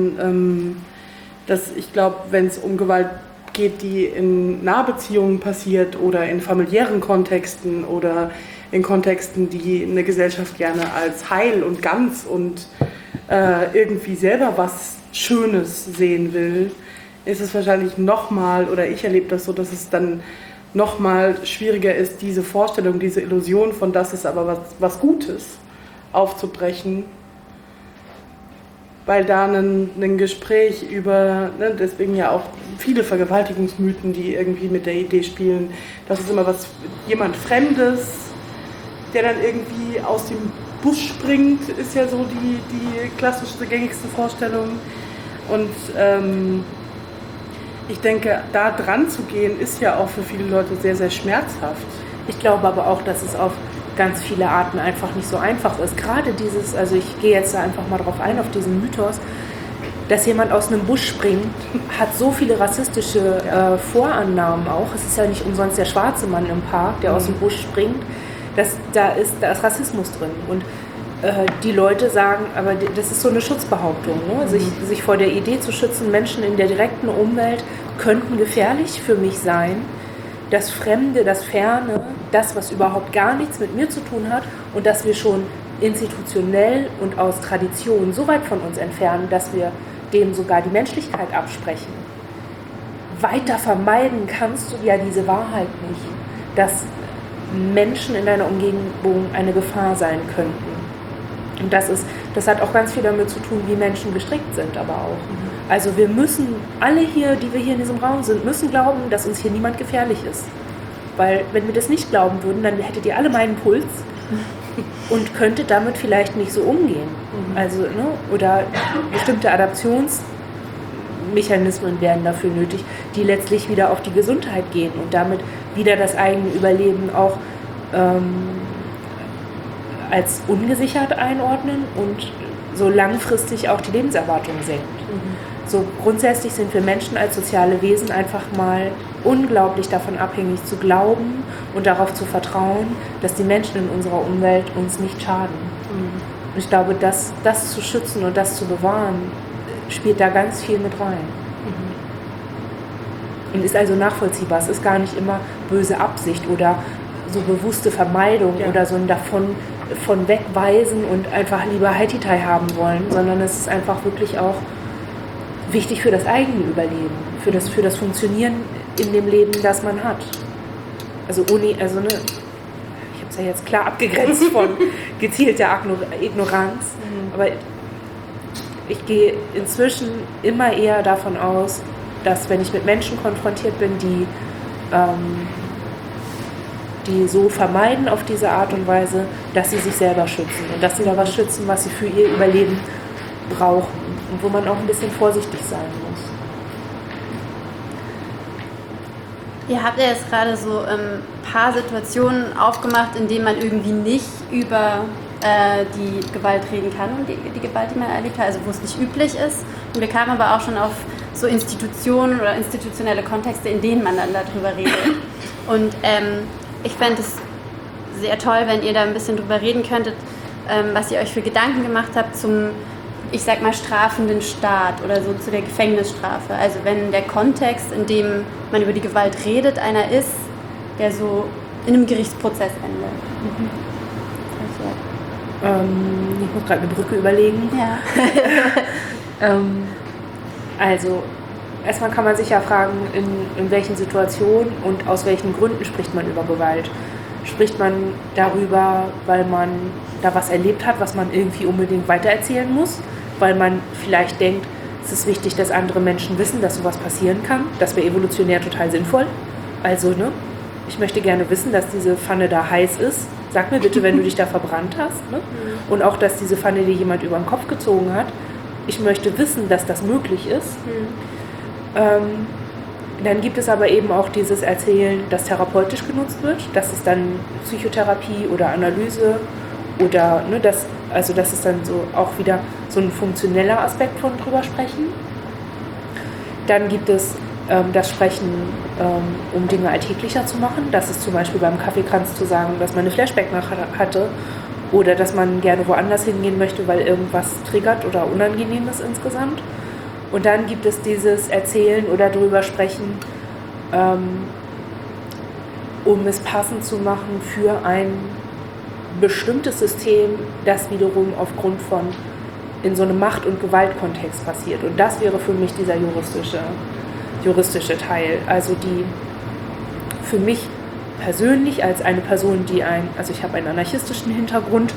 dass ich glaube, wenn es um Gewalt geht, die in Nahbeziehungen passiert oder in familiären Kontexten oder in Kontexten, die eine Gesellschaft gerne als heil und ganz und irgendwie selber was Schönes sehen will, ist es wahrscheinlich nochmal, oder ich erlebe das so, dass es dann nochmal schwieriger ist, diese Vorstellung, diese Illusion von das ist aber was Gutes aufzubrechen, weil da ein Gespräch über, ne, deswegen ja auch viele Vergewaltigungsmythen, die irgendwie mit der Idee spielen, dass es immer jemand Fremdes, der dann irgendwie aus dem Busch springt, ist ja so die klassischste, gängigste Vorstellung. Und ich denke, da dran zu gehen, ist ja auch für viele Leute sehr, sehr schmerzhaft. Ich glaube aber auch, dass es auf ganz viele Arten einfach nicht so einfach ist. Gerade also ich gehe jetzt da einfach mal drauf ein, auf diesen Mythos, dass jemand aus einem Busch springt, hat so viele rassistische Vorannahmen auch. Es ist ja nicht umsonst der schwarze Mann im Park, der aus dem Busch springt. Da ist Rassismus drin. Und die Leute sagen, aber das ist so eine Schutzbehauptung, ne? Sich vor der Idee zu schützen, Menschen in der direkten Umwelt könnten gefährlich für mich sein. Das Fremde, das Ferne, das, was überhaupt gar nichts mit mir zu tun hat und dass wir schon institutionell und aus Tradition so weit von uns entfernen, dass wir dem sogar die Menschlichkeit absprechen. Weiter vermeiden kannst du ja diese Wahrheit nicht, dass Menschen in deiner Umgebung eine Gefahr sein könnten. Und das hat auch ganz viel damit zu tun, wie Menschen gestrickt sind, aber auch. Also wir müssen, alle hier, die wir hier in diesem Raum sind, müssen glauben, dass uns hier niemand gefährlich ist. Weil wenn wir das nicht glauben würden, dann hättet ihr alle meinen Puls und könntet damit vielleicht nicht so umgehen. Also, ne, oder bestimmte Adaptionsmechanismen werden dafür nötig, die letztlich wieder auf die Gesundheit gehen und damit wieder das eigene Überleben auch als ungesichert einordnen und so langfristig auch die Lebenserwartung senkt. So grundsätzlich sind wir Menschen als soziale Wesen einfach mal unglaublich davon abhängig zu glauben und darauf zu vertrauen, dass die Menschen in unserer Umwelt uns nicht schaden. Und ich glaube, das zu schützen und das zu bewahren, spielt da ganz viel mit rein. Und ist also nachvollziehbar. Es ist gar nicht immer böse Absicht oder so bewusste Vermeidung oder so ein davon wegweisen und einfach lieber Haititai haben wollen, sondern es ist einfach wirklich auch wichtig für das eigene Überleben, für das Funktionieren in dem Leben, das man hat. Ich habe es ja jetzt klar abgegrenzt von gezielter Ignoranz, aber ich gehe inzwischen immer eher davon aus, dass wenn ich mit Menschen konfrontiert bin, die so vermeiden auf diese Art und Weise, dass sie sich selber schützen und dass sie da was schützen, was sie für ihr Überleben brauchen und wo man auch ein bisschen vorsichtig sein muss. Ihr habt ja jetzt gerade so ein paar Situationen aufgemacht, in denen man irgendwie nicht über die Gewalt reden kann und die Gewalt, die man erlebt hat, also wo es nicht üblich ist. Und wir kamen aber auch schon auf so Institutionen oder institutionelle Kontexte, in denen man dann darüber redet. Und ich fände es sehr toll, wenn ihr da ein bisschen drüber reden könntet, was ihr euch für Gedanken gemacht habt zum, ich sag mal, strafenden Staat oder so zu der Gefängnisstrafe. Also wenn der Kontext, in dem man über die Gewalt redet, einer ist, der so in einem Gerichtsprozess endet. Ich muss gerade eine Brücke überlegen. Ja. Also erstmal kann man sich ja fragen, in welchen Situationen und aus welchen Gründen spricht man über Gewalt. Spricht man darüber, weil man da was erlebt hat, was man irgendwie unbedingt weitererzählen muss, weil man vielleicht denkt, es ist wichtig, dass andere Menschen wissen, dass sowas passieren kann. Das wäre evolutionär total sinnvoll. Also, ne, ich möchte gerne wissen, dass diese Pfanne da heiß ist. Sag mir bitte, wenn du dich da verbrannt hast. Ne? Und auch, dass diese Pfanne dir jemand über den Kopf gezogen hat. Ich möchte wissen, dass das möglich ist. Dann gibt es aber eben auch dieses Erzählen, das therapeutisch genutzt wird. Das ist dann Psychotherapie oder Analyse oder, ne, das ist dann so auch wieder so ein funktioneller Aspekt von drüber sprechen. Dann gibt es das Sprechen, um Dinge alltäglicher zu machen. Das ist zum Beispiel beim Kaffeekranz zu sagen, dass man eine Flashback hatte oder dass man gerne woanders hingehen möchte, weil irgendwas triggert oder unangenehm ist insgesamt. Und dann gibt es dieses Erzählen oder drüber sprechen, um es passend zu machen für ein bestimmtes System, das wiederum aufgrund von in so einem Macht- und Gewaltkontext passiert. Und das wäre für mich dieser juristische Teil. Also die für mich persönlich als eine Person, also ich habe einen anarchistischen Hintergrund,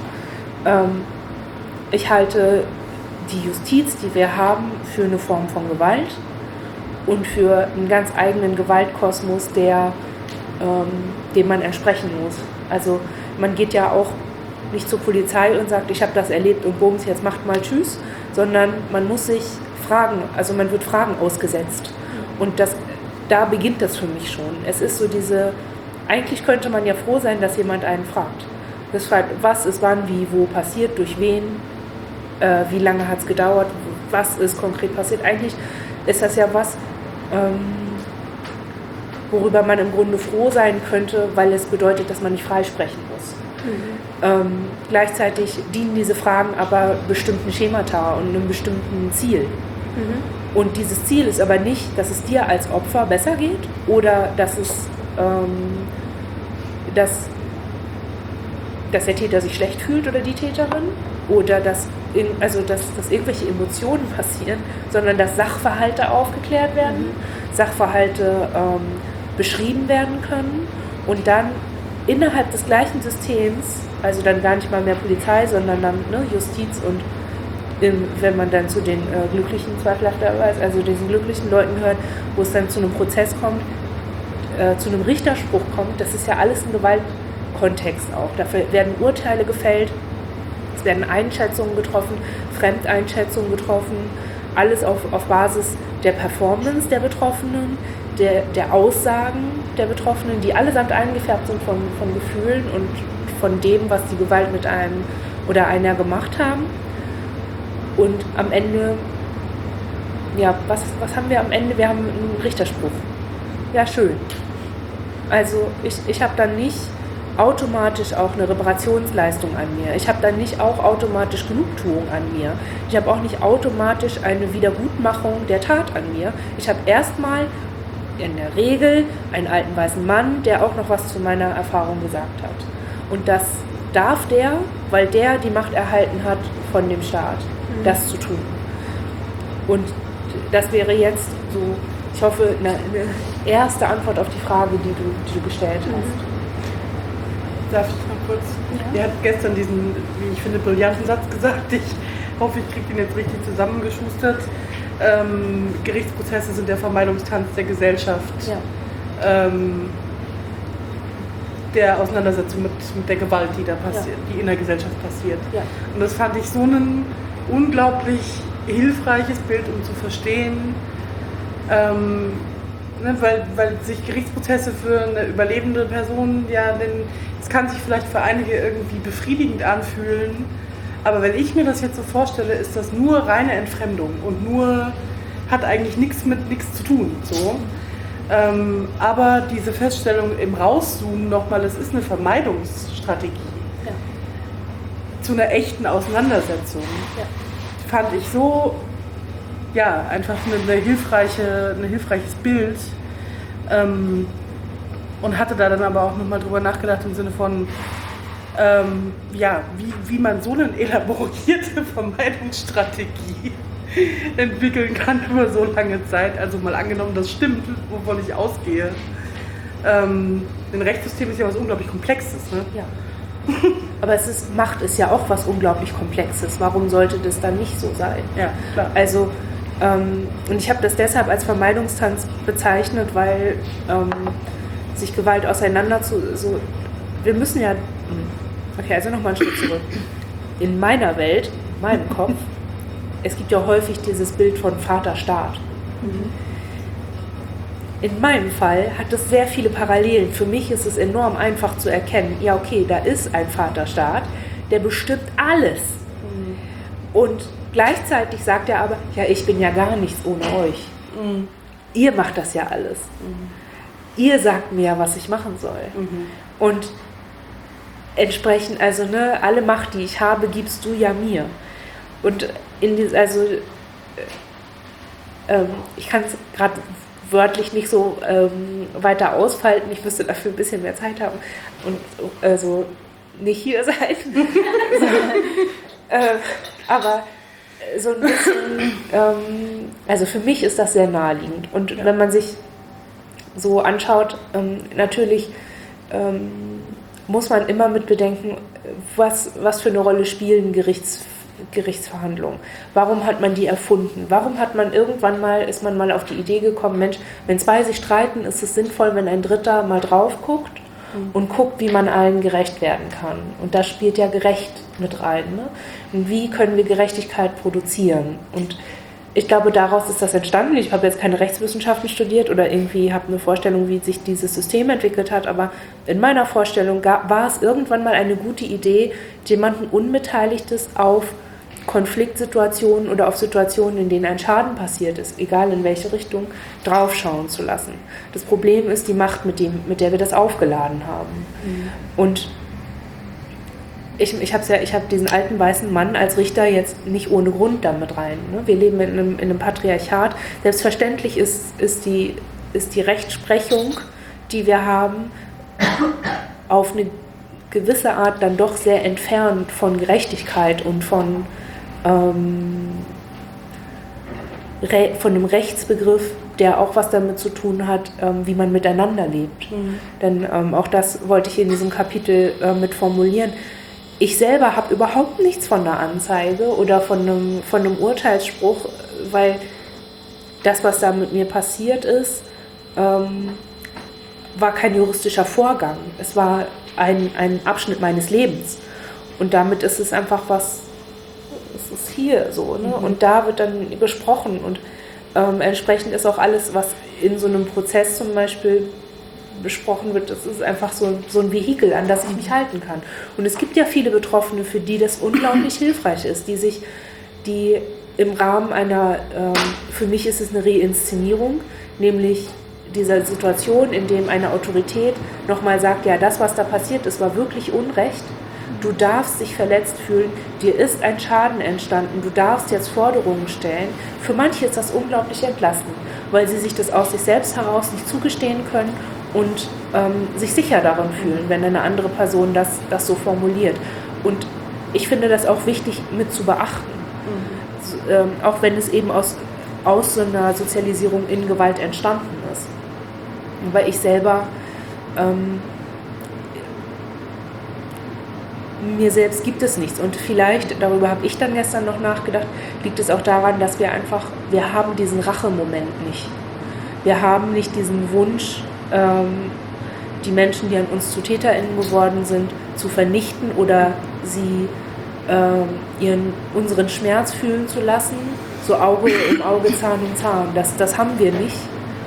ich halte die Justiz, die wir haben, für eine Form von Gewalt und für einen ganz eigenen Gewaltkosmos, dem man entsprechen muss. Also man geht ja auch nicht zur Polizei und sagt, ich habe das erlebt und bums, jetzt macht mal tschüss, sondern man muss sich fragen, also man wird Fragen ausgesetzt. Und da beginnt das für mich schon. Es ist so eigentlich könnte man ja froh sein, dass jemand einen fragt. Das fragt, was ist wann, wie, wo passiert, durch wen, wie lange hat es gedauert, was ist konkret passiert. Eigentlich ist das ja was, worüber man im Grunde froh sein könnte, weil es bedeutet, dass man nicht freisprechen muss. Gleichzeitig dienen diese Fragen aber bestimmten Schemata und einem bestimmten Ziel. Und dieses Ziel ist aber nicht, dass es dir als Opfer besser geht oder dass der Täter sich schlecht fühlt oder die Täterin oder dass irgendwelche Emotionen passieren, sondern dass Sachverhalte aufgeklärt werden, Sachverhalte beschrieben werden können und dann innerhalb des gleichen Systems, also dann gar nicht mal mehr Polizei, sondern dann Justiz und wenn man dann zu den glücklichen, zweifelhafterweise, also diesen glücklichen Leuten hört, wo es dann zu einem Prozess kommt, zu einem Richterspruch kommt, das ist ja alles ein Gewaltkontext auch. Dafür werden Urteile gefällt, es werden Einschätzungen getroffen, Fremdeinschätzungen getroffen, alles auf Basis der Performance der Betroffenen, der Aussagen der Betroffenen, die allesamt eingefärbt sind von Gefühlen und von dem, was die Gewalt mit einem oder einer gemacht haben. Und am Ende, ja, was haben wir am Ende? Wir haben einen Richterspruch. Ja, schön. Also ich habe dann nicht automatisch auch eine Reparationsleistung an mir. Ich habe dann nicht auch automatisch Genugtuung an mir. Ich habe auch nicht automatisch eine Wiedergutmachung der Tat an mir. Ich habe erstmal in der Regel einen alten weißen Mann, der auch noch was zu meiner Erfahrung gesagt hat. Und das darf der, weil der die Macht erhalten hat von dem Staat, das zu tun. Und das wäre jetzt so, ich hoffe, eine erste Antwort auf die Frage, die du gestellt hast. Darf ich noch kurz? Ja. Er hat gestern diesen, wie ich finde, brillanten Satz gesagt. Ich hoffe, ich kriege ihn jetzt richtig zusammengeschustert. Gerichtsprozesse sind der Vermeidungstanz der Gesellschaft. Ja. Der Auseinandersetzung mit der Gewalt, die da passiert, die in der Gesellschaft passiert. Ja. Und das fand ich so ein unglaublich hilfreiches Bild, um zu verstehen, weil sich Gerichtsprozesse für eine überlebende Person, es kann sich vielleicht für einige irgendwie befriedigend anfühlen, aber wenn ich mir das jetzt so vorstelle, ist das nur reine Entfremdung und hat eigentlich nichts mit nichts zu tun. So. Aber diese Feststellung im Rauszoomen nochmal, das ist eine Vermeidungsstrategie zu einer echten Auseinandersetzung. Ja. Fand ich so, einfach ein hilfreiches Bild und hatte da dann aber auch nochmal drüber nachgedacht im Sinne von, wie man so eine elaborierte Vermeidungsstrategie entwickeln kann über so lange Zeit. Also mal angenommen, das stimmt, wovon ich ausgehe. ein Rechtssystem ist ja was unglaublich Komplexes. Ne? Ja. Aber Macht ist ja auch was unglaublich Komplexes. Warum sollte das dann nicht so sein? Ja, klar. Also, und ich habe das deshalb als Vermeidungstanz bezeichnet, weil sich Gewalt wir müssen ja, okay, also nochmal einen Schritt zurück. In meiner Welt, in meinem Kopf, es gibt ja häufig dieses Bild von Vater-Staat. In meinem Fall hat es sehr viele Parallelen. Für mich ist es enorm einfach zu erkennen, ja okay, da ist ein Vaterstaat, der bestimmt alles. Und gleichzeitig sagt er aber, ja, ich bin ja gar nichts ohne euch. Ihr macht das ja alles. Ihr sagt mir, was ich machen soll. Und entsprechend, also alle Macht, die ich habe, gibst du ja mir. Und ich kann es gerade wörtlich nicht so weiter ausfalten. Ich müsste dafür ein bisschen mehr Zeit haben und so nicht hier sein. Aber so ein bisschen, also für mich ist das sehr naheliegend. Und wenn man sich so anschaut, natürlich muss man immer mit bedenken, was für eine Rolle spielen Gerichtsverhandlungen. Warum hat man die erfunden? Warum hat man ist man mal auf die Idee gekommen, Mensch, wenn zwei sich streiten, ist es sinnvoll, wenn ein Dritter mal drauf guckt und guckt, wie man allen gerecht werden kann. Und da spielt ja gerecht mit rein. Ne? Und wie können wir Gerechtigkeit produzieren? Und ich glaube, daraus ist das entstanden. Ich habe jetzt keine Rechtswissenschaften studiert oder irgendwie habe eine Vorstellung, wie sich dieses System entwickelt hat, aber in meiner Vorstellung war es irgendwann mal eine gute Idee, jemanden Unbeteiligtes auf Konfliktsituationen oder auf Situationen, in denen ein Schaden passiert ist, egal in welche Richtung, draufschauen zu lassen. Das Problem ist die Macht, mit der wir das aufgeladen haben. Und ich habe diesen alten weißen Mann als Richter jetzt nicht ohne Grund damit rein. Ne? Wir leben in einem Patriarchat. Selbstverständlich ist die Rechtsprechung, die wir haben, auf eine gewisse Art dann doch sehr entfernt von Gerechtigkeit und von einem Rechtsbegriff, der auch was damit zu tun hat, wie man miteinander lebt. Denn auch das wollte ich in diesem Kapitel mit formulieren. Ich selber habe überhaupt nichts von einer Anzeige oder von einem Urteilsspruch, weil das, was da mit mir passiert ist, war kein juristischer Vorgang. Es war ein Abschnitt meines Lebens. Und damit ist es einfach es ist hier so. Ne? Und da wird dann gesprochen. Und entsprechend ist auch alles, was in so einem Prozess zum Beispiel besprochen wird, das ist einfach so ein Vehikel, an das ich mich halten kann. Und es gibt ja viele Betroffene, für die das unglaublich hilfreich ist, die im Rahmen für mich ist es eine Reinszenierung, nämlich dieser Situation, in dem eine Autorität nochmal sagt, ja, das, was da passiert ist, war wirklich Unrecht. Du darfst dich verletzt fühlen, dir ist ein Schaden entstanden, du darfst jetzt Forderungen stellen. Für manche ist das unglaublich entlastend, weil sie sich das aus sich selbst heraus nicht zugestehen können und sich sicher darin fühlen, wenn eine andere Person das so formuliert. Und ich finde das auch wichtig mit zu beachten, auch wenn es eben aus so einer Sozialisierung in Gewalt entstanden ist. Weil ich selber mir selbst gibt es nichts. Und vielleicht, darüber habe ich dann gestern noch nachgedacht, liegt es auch daran, dass wir haben diesen Rachemoment nicht. Wir haben nicht diesen Wunsch, die Menschen, die an uns zu TäterInnen geworden sind, zu vernichten oder sie unseren Schmerz fühlen zu lassen, so Auge um Auge, Zahn um Zahn. Das haben wir nicht.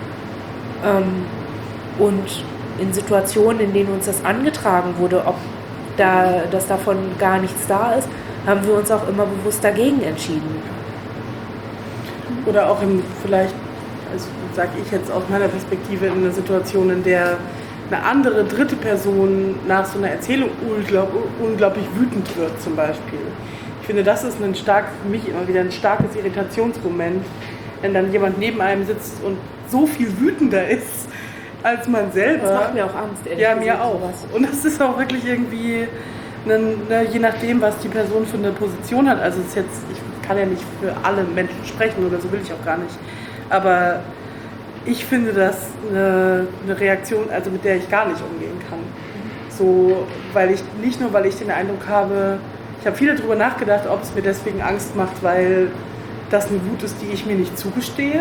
Und in Situationen, in denen uns das angetragen wurde, dass davon gar nichts da ist, haben wir uns auch immer bewusst dagegen entschieden. Oder auch vielleicht, also sage ich jetzt aus meiner Perspektive, in einer Situation, in der eine andere dritte Person nach so einer Erzählung unglaublich wütend wird zum Beispiel. Ich finde, das ist für mich immer wieder ein starkes Irritationsmoment, wenn dann jemand neben einem sitzt und so viel wütender ist als man selber. Das macht mir auch Angst, ehrlich gesagt. Ja, mir auch. Sowas. Und das ist auch wirklich irgendwie, je nachdem, was die Person für eine Position hat, also ich kann ja nicht für alle Menschen sprechen oder so will ich auch gar nicht, aber ich finde das eine Reaktion, also mit der ich gar nicht umgehen kann. So, weil ich den Eindruck habe, ich habe viel darüber nachgedacht, ob es mir deswegen Angst macht, weil das eine Wut ist, die ich mir nicht zugestehe.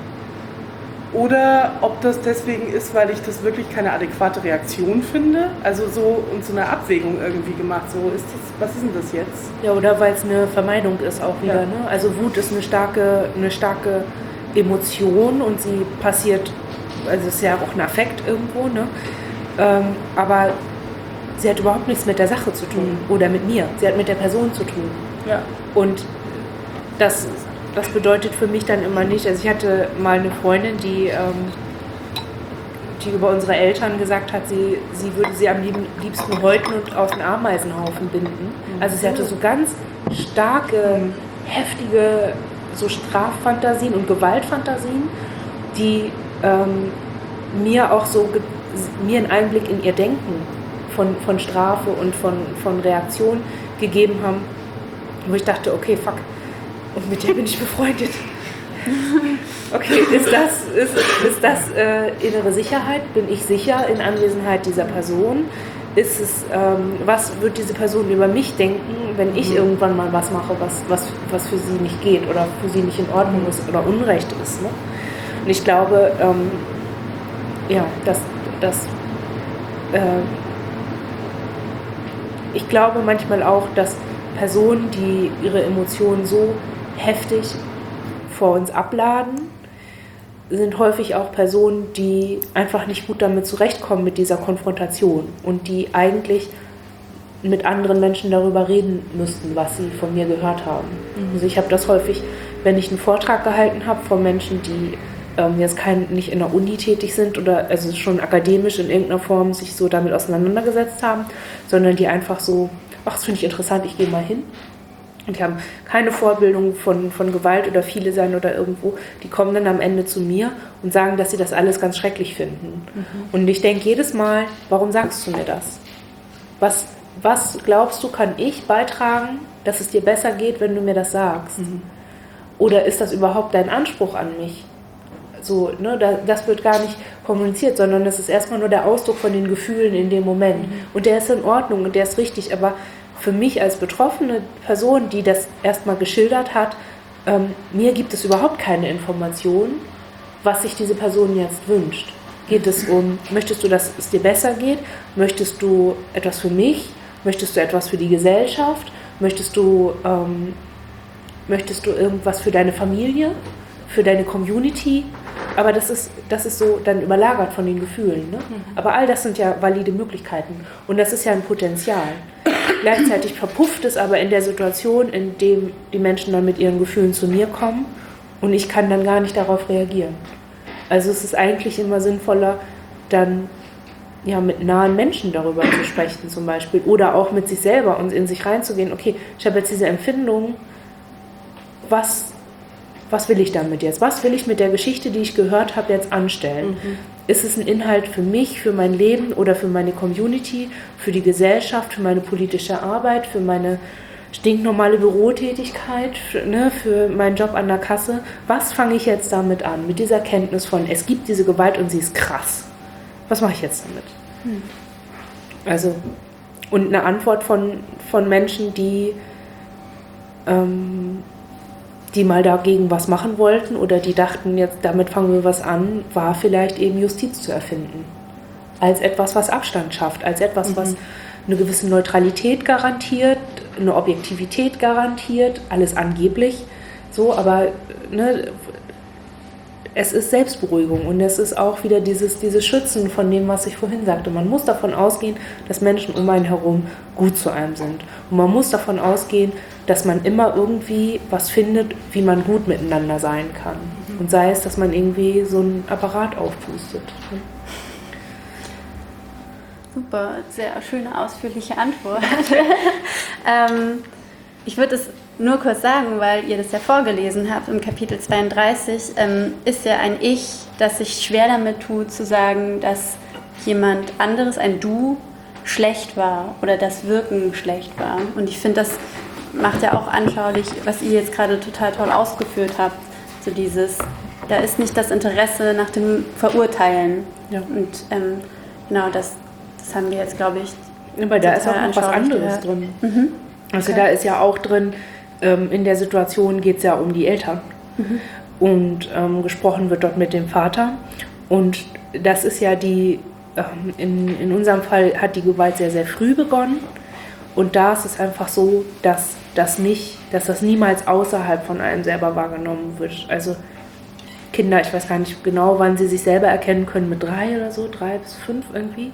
Oder ob das deswegen ist, weil ich das wirklich keine adäquate Reaktion finde. Also so und so eine Abwägung irgendwie gemacht. So, was ist denn das jetzt? Ja, oder weil es eine Vermeidung ist auch wieder. Ja. Ne? Also Wut ist eine starke Emotion und sie passiert, also es ist ja auch ein Affekt irgendwo, ne? Aber sie hat überhaupt nichts mit der Sache zu tun oder mit mir. Sie hat mit der Person zu tun. Ja. Und das bedeutet für mich dann immer nicht, also ich hatte mal eine Freundin, die über unsere Eltern gesagt hat, sie würde sie am liebsten häuten und auf einen Ameisenhaufen binden. Also sie hatte so ganz starke, heftige so Straffantasien und Gewaltfantasien, die mir auch so mir einen Einblick in ihr Denken von Strafe und von Reaktion gegeben haben, wo ich dachte, okay, fuck, und mit der bin ich befreundet. Okay, ist das innere Sicherheit? Bin ich sicher in Anwesenheit dieser Person? Ist es, was wird diese Person über mich denken, wenn ich irgendwann mal was mache, was für sie nicht geht oder für sie nicht in Ordnung ist oder Unrecht ist? Ne? Und ich glaube, ich glaube manchmal auch, dass Personen, die ihre Emotionen so heftig vor uns abladen, sind häufig auch Personen, die einfach nicht gut damit zurechtkommen mit dieser Konfrontation und die eigentlich mit anderen Menschen darüber reden müssten, was sie von mir gehört haben. Also ich habe das häufig, wenn ich einen Vortrag gehalten habe von Menschen, die jetzt nicht in der Uni tätig sind oder also schon akademisch in irgendeiner Form sich so damit auseinandergesetzt haben, sondern die einfach so, ach, das finde ich interessant, ich gehe mal hin. Und die haben keine Vorbildung von Gewalt oder viele sein oder irgendwo. Die kommen dann am Ende zu mir und sagen, dass sie das alles ganz schrecklich finden. Und ich denke jedes Mal, warum sagst du mir das? Was glaubst du, kann ich beitragen, dass es dir besser geht, wenn du mir das sagst? Oder ist das überhaupt dein Anspruch an mich? So, ne, das wird gar nicht kommuniziert, sondern das ist erstmal nur der Ausdruck von den Gefühlen in dem Moment. Und der ist in Ordnung und der ist richtig, aber für mich als betroffene Person, die das erstmal geschildert hat, mir gibt es überhaupt keine Information, was sich diese Person jetzt wünscht. Geht es möchtest du, dass es dir besser geht? Möchtest du etwas für mich? Möchtest du etwas für die Gesellschaft? Möchtest du irgendwas für deine Familie? Für deine Community? Aber das ist so dann überlagert von den Gefühlen. Ne? Aber all das sind ja valide Möglichkeiten. Und das ist ja ein Potenzial. Gleichzeitig verpufft es aber in der Situation, in dem die Menschen dann mit ihren Gefühlen zu mir kommen und ich kann dann gar nicht darauf reagieren. Also es ist eigentlich immer sinnvoller, dann ja mit nahen Menschen darüber zu sprechen zum Beispiel oder auch mit sich selber und in sich reinzugehen, okay, ich habe jetzt diese Empfindung, was will ich damit jetzt? Was will ich mit der Geschichte, die ich gehört habe, jetzt anstellen? Ist es ein Inhalt für mich, für mein Leben oder für meine Community, für die Gesellschaft, für meine politische Arbeit, für meine stinknormale Bürotätigkeit, für meinen Job an der Kasse? Was fange ich jetzt damit an? Mit dieser Kenntnis von, es gibt diese Gewalt und sie ist krass. Was mache ich jetzt damit? Also, und eine Antwort von Menschen, die mal dagegen was machen wollten oder die dachten, jetzt damit fangen wir was an, war vielleicht eben Justiz zu erfinden. Als etwas, was Abstand schafft, als etwas, was eine gewisse Neutralität garantiert, eine Objektivität garantiert, alles angeblich so, aber ne, es ist Selbstberuhigung und es ist auch wieder dieses Schützen von dem, was ich vorhin sagte. Man muss davon ausgehen, dass Menschen um einen herum gut zu einem sind. Und man muss davon ausgehen, dass man immer irgendwie was findet, wie man gut miteinander sein kann. Und sei es, dass man irgendwie so einen Apparat aufpustet. Super, sehr schöne, ausführliche Antwort. Ich würde es nur kurz sagen, weil ihr das ja vorgelesen habt, im Kapitel 32 ist ja ein Ich, das sich schwer damit tut, zu sagen, dass jemand anderes, ein Du, schlecht war oder das Wirken schlecht war. Und ich finde, das macht ja auch anschaulich, was ihr jetzt gerade total toll ausgeführt habt. So dieses, da ist nicht das Interesse nach dem Verurteilen. Ja. Und genau, das haben wir jetzt, glaube ich, aber da ist auch noch was anderes drin. Mhm. Also Okay. da ist ja auch drin, in der Situation geht es ja um die Eltern. Und gesprochen wird dort mit dem Vater. Und das ist ja in unserem Fall hat die Gewalt sehr, sehr früh begonnen. Und da ist es einfach so, dass das niemals außerhalb von einem selber wahrgenommen wird. Also Kinder, ich weiß gar nicht genau, wann sie sich selber erkennen können, mit 3 oder so, 3 bis 5 irgendwie.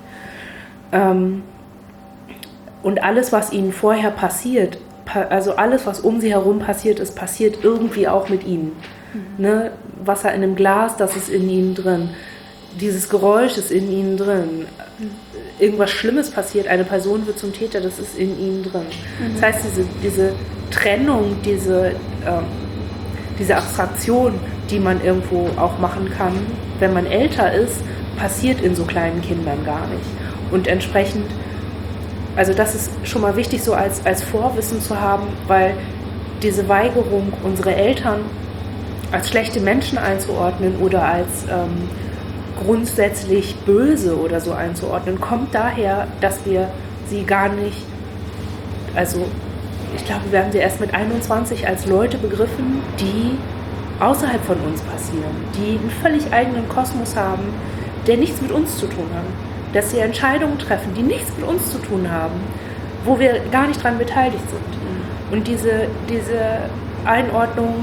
Und alles, was ihnen vorher passiert, also alles, was um sie herum passiert ist, passiert irgendwie auch mit ihnen. Ne? Wasser in einem Glas, das ist in ihnen drin. Dieses Geräusch ist in ihnen drin. Irgendwas Schlimmes passiert, eine Person wird zum Täter, das ist in ihnen drin. Das heißt, diese Trennung, diese Abstraktion, die man irgendwo auch machen kann, wenn man älter ist, passiert in so kleinen Kindern gar nicht. Und entsprechend, also das ist schon mal wichtig, so als Vorwissen zu haben, weil diese Weigerung, unsere Eltern als schlechte Menschen einzuordnen oder als grundsätzlich böse oder so einzuordnen, kommt daher, dass wir sie gar nicht, also ich glaube, wir haben sie erst mit 21 als Leute begriffen, die außerhalb von uns passieren, die einen völlig eigenen Kosmos haben, der nichts mit uns zu tun hat. Dass sie Entscheidungen treffen, die nichts mit uns zu tun haben, wo wir gar nicht dran beteiligt sind. Und diese Einordnung,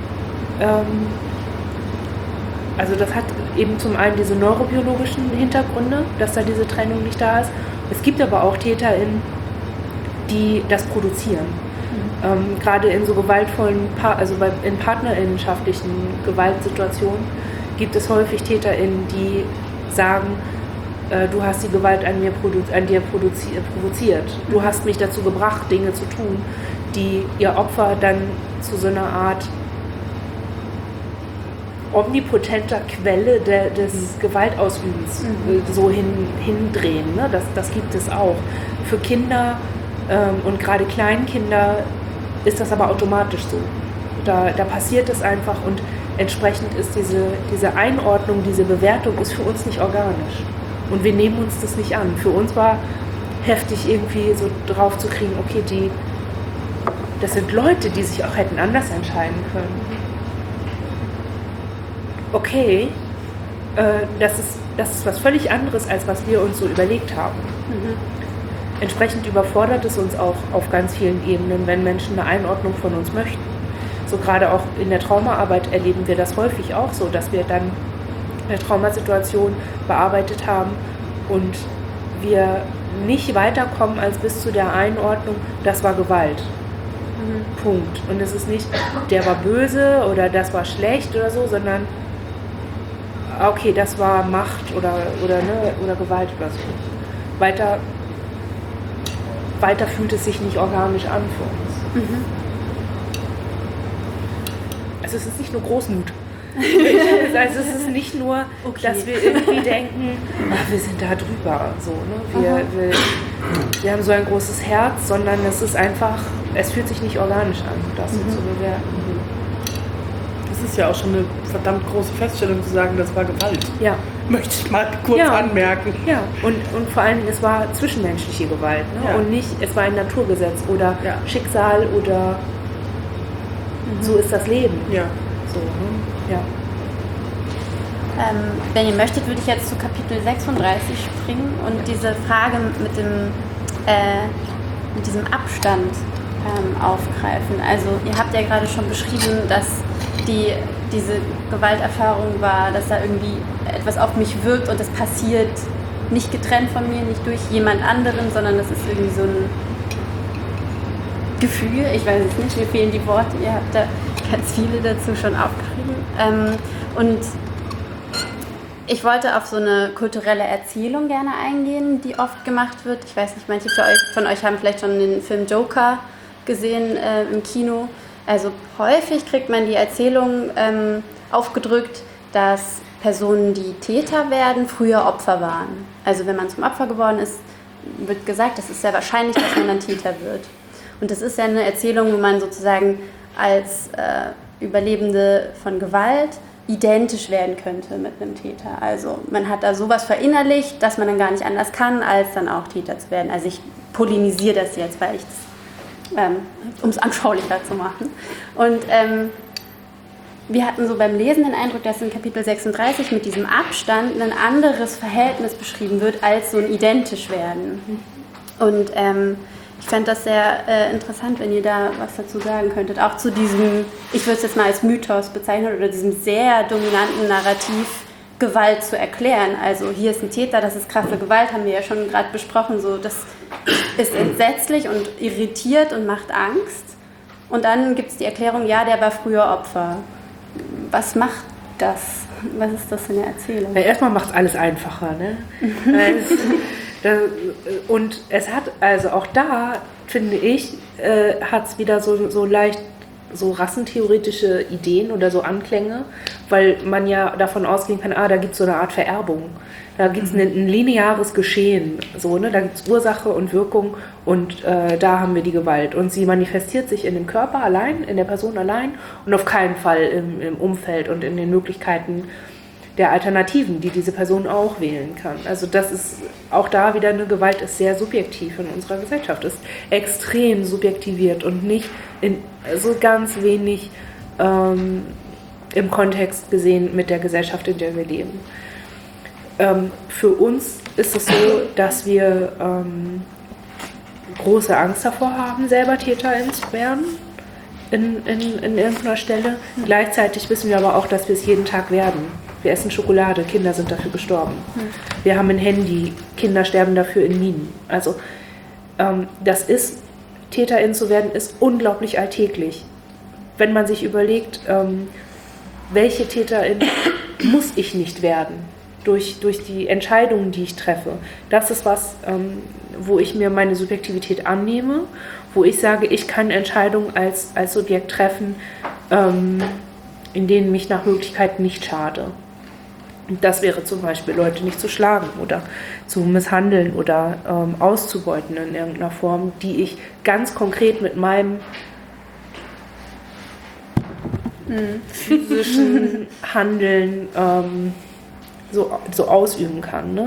also das hat eben zum einen diese neurobiologischen Hintergründe, dass da diese Trennung nicht da ist. Es gibt aber auch TäterInnen, die das produzieren. Gerade in so gewaltvollen, in partnerinnenschaftlichen Gewaltsituationen gibt es häufig TäterInnen, die sagen, du hast die Gewalt an dir provoziert. Du hast mich dazu gebracht, Dinge zu tun, die ihr Opfer dann zu so einer Art omnipotenter Quelle des Gewaltausübens so hindrehen. Ne? Das gibt es auch. Für Kinder und gerade Kleinkinder ist das aber automatisch so. Da passiert es einfach und entsprechend ist diese Einordnung, diese Bewertung ist für uns nicht organisch. Und wir nehmen uns das nicht an. Für uns war heftig irgendwie so drauf zu kriegen, okay, das sind Leute, die sich auch hätten anders entscheiden können. Okay, das ist was völlig anderes, als was wir uns so überlegt haben. Entsprechend überfordert es uns auch auf ganz vielen Ebenen, wenn Menschen eine Einordnung von uns möchten. So gerade auch in der Traumaarbeit erleben wir das häufig auch so, dass wir dann eine Traumasituation bearbeitet haben und wir nicht weiterkommen als bis zu der Einordnung, das war Gewalt. Punkt. Und es ist nicht, der war böse oder das war schlecht oder so, sondern okay, das war Macht oder Gewalt oder so. Weiter fühlt es sich nicht organisch an für uns. Also es ist nicht nur Großmut. Also es ist nicht nur, dass wir irgendwie denken, wir sind da drüber. So, ne? Wir haben so ein großes Herz, sondern es ist einfach, es fühlt sich nicht organisch an, das so zu bewerten. Das ist ja auch schon eine verdammt große Feststellung zu sagen, das war Gewalt. Ja. Möchte ich mal kurz anmerken. Ja, und vor allem, es war zwischenmenschliche Gewalt. Ne? Ja. Und nicht, es war ein Naturgesetz oder Schicksal oder so ist das Leben. Ja. So, ne? Ja. Wenn ihr möchtet, würde ich jetzt zu Kapitel 36 springen und diese Frage mit diesem Abstand aufgreifen. Also ihr habt ja gerade schon beschrieben, dass diese Gewalterfahrung war, dass da irgendwie etwas auf mich wirkt und das passiert nicht getrennt von mir, nicht durch jemand anderen, sondern das ist irgendwie so ein Gefühl. Ich weiß es nicht, mir fehlen die Worte. Ihr habt da ganz viele dazu schon aufgeschrieben. Und ich wollte auf so eine kulturelle Erzählung gerne eingehen, die oft gemacht wird. Ich weiß nicht, manche von euch haben vielleicht schon den Film Joker gesehen im Kino. Also häufig kriegt man die Erzählung aufgedrückt, dass Personen, die Täter werden, früher Opfer waren. Also wenn man zum Opfer geworden ist, wird gesagt, es ist sehr wahrscheinlich, dass man dann Täter wird. Und das ist ja eine Erzählung, wo man sozusagen als Überlebende von Gewalt identisch werden könnte mit einem Täter. Also man hat da sowas verinnerlicht, dass man dann gar nicht anders kann, als dann auch Täter zu werden. Also ich polemisiere das jetzt, weil ich das, um es anschaulicher zu machen. Und wir hatten so beim Lesen den Eindruck, dass in Kapitel 36 mit diesem Abstand ein anderes Verhältnis beschrieben wird, als so ein identisch werden. Und ich fände das sehr interessant, wenn ihr da was dazu sagen könntet. Auch zu diesem, ich würde es jetzt mal als Mythos bezeichnen, oder diesem sehr dominanten Narrativ, Gewalt zu erklären. Also hier ist ein Täter, das ist krasse Gewalt, haben wir ja schon gerade besprochen. So, das ist entsetzlich und irritiert und macht Angst. Und dann gibt es die Erklärung, ja, der war früher Opfer. Was macht das? Was ist das für eine Erzählung? Ja, erstmal macht es alles einfacher, ne? Und es hat, also auch da, finde ich, hat es wieder so leicht so rassentheoretische Ideen oder so Anklänge, weil man ja davon ausgehen kann, da gibt es so eine Art Vererbung. Da gibt es ein lineares Geschehen, so, ne? Da gibt es Ursache und Wirkung und da haben wir die Gewalt. Und sie manifestiert sich in dem Körper allein, in der Person allein und auf keinen Fall im Umfeld und in den Möglichkeiten der Alternativen, die diese Person auch wählen kann. Also das ist auch da wieder eine Gewalt, ist sehr subjektiv in unserer Gesellschaft, ist extrem subjektiviert und nicht in so ganz wenig im Kontext gesehen mit der Gesellschaft, in der wir leben. Für uns ist es so, dass wir große Angst davor haben, selber Täterin zu werden in irgendeiner Stelle. Gleichzeitig wissen wir aber auch, dass wir es jeden Tag werden. Wir essen Schokolade, Kinder sind dafür gestorben. Wir haben ein Handy, Kinder sterben dafür in Minen. Also das ist, Täterin zu werden, ist unglaublich alltäglich. Wenn man sich überlegt, welche Täterin muss ich nicht werden durch die Entscheidungen, die ich treffe. Das ist was, wo ich mir meine Subjektivität annehme, wo ich sage, ich kann Entscheidungen als Subjekt treffen, in denen mich nach Möglichkeit nicht schade. Das wäre zum Beispiel, Leute nicht zu schlagen oder zu misshandeln oder auszubeuten in irgendeiner Form, die ich ganz konkret mit meinem physischen Handeln so ausüben kann. Ne?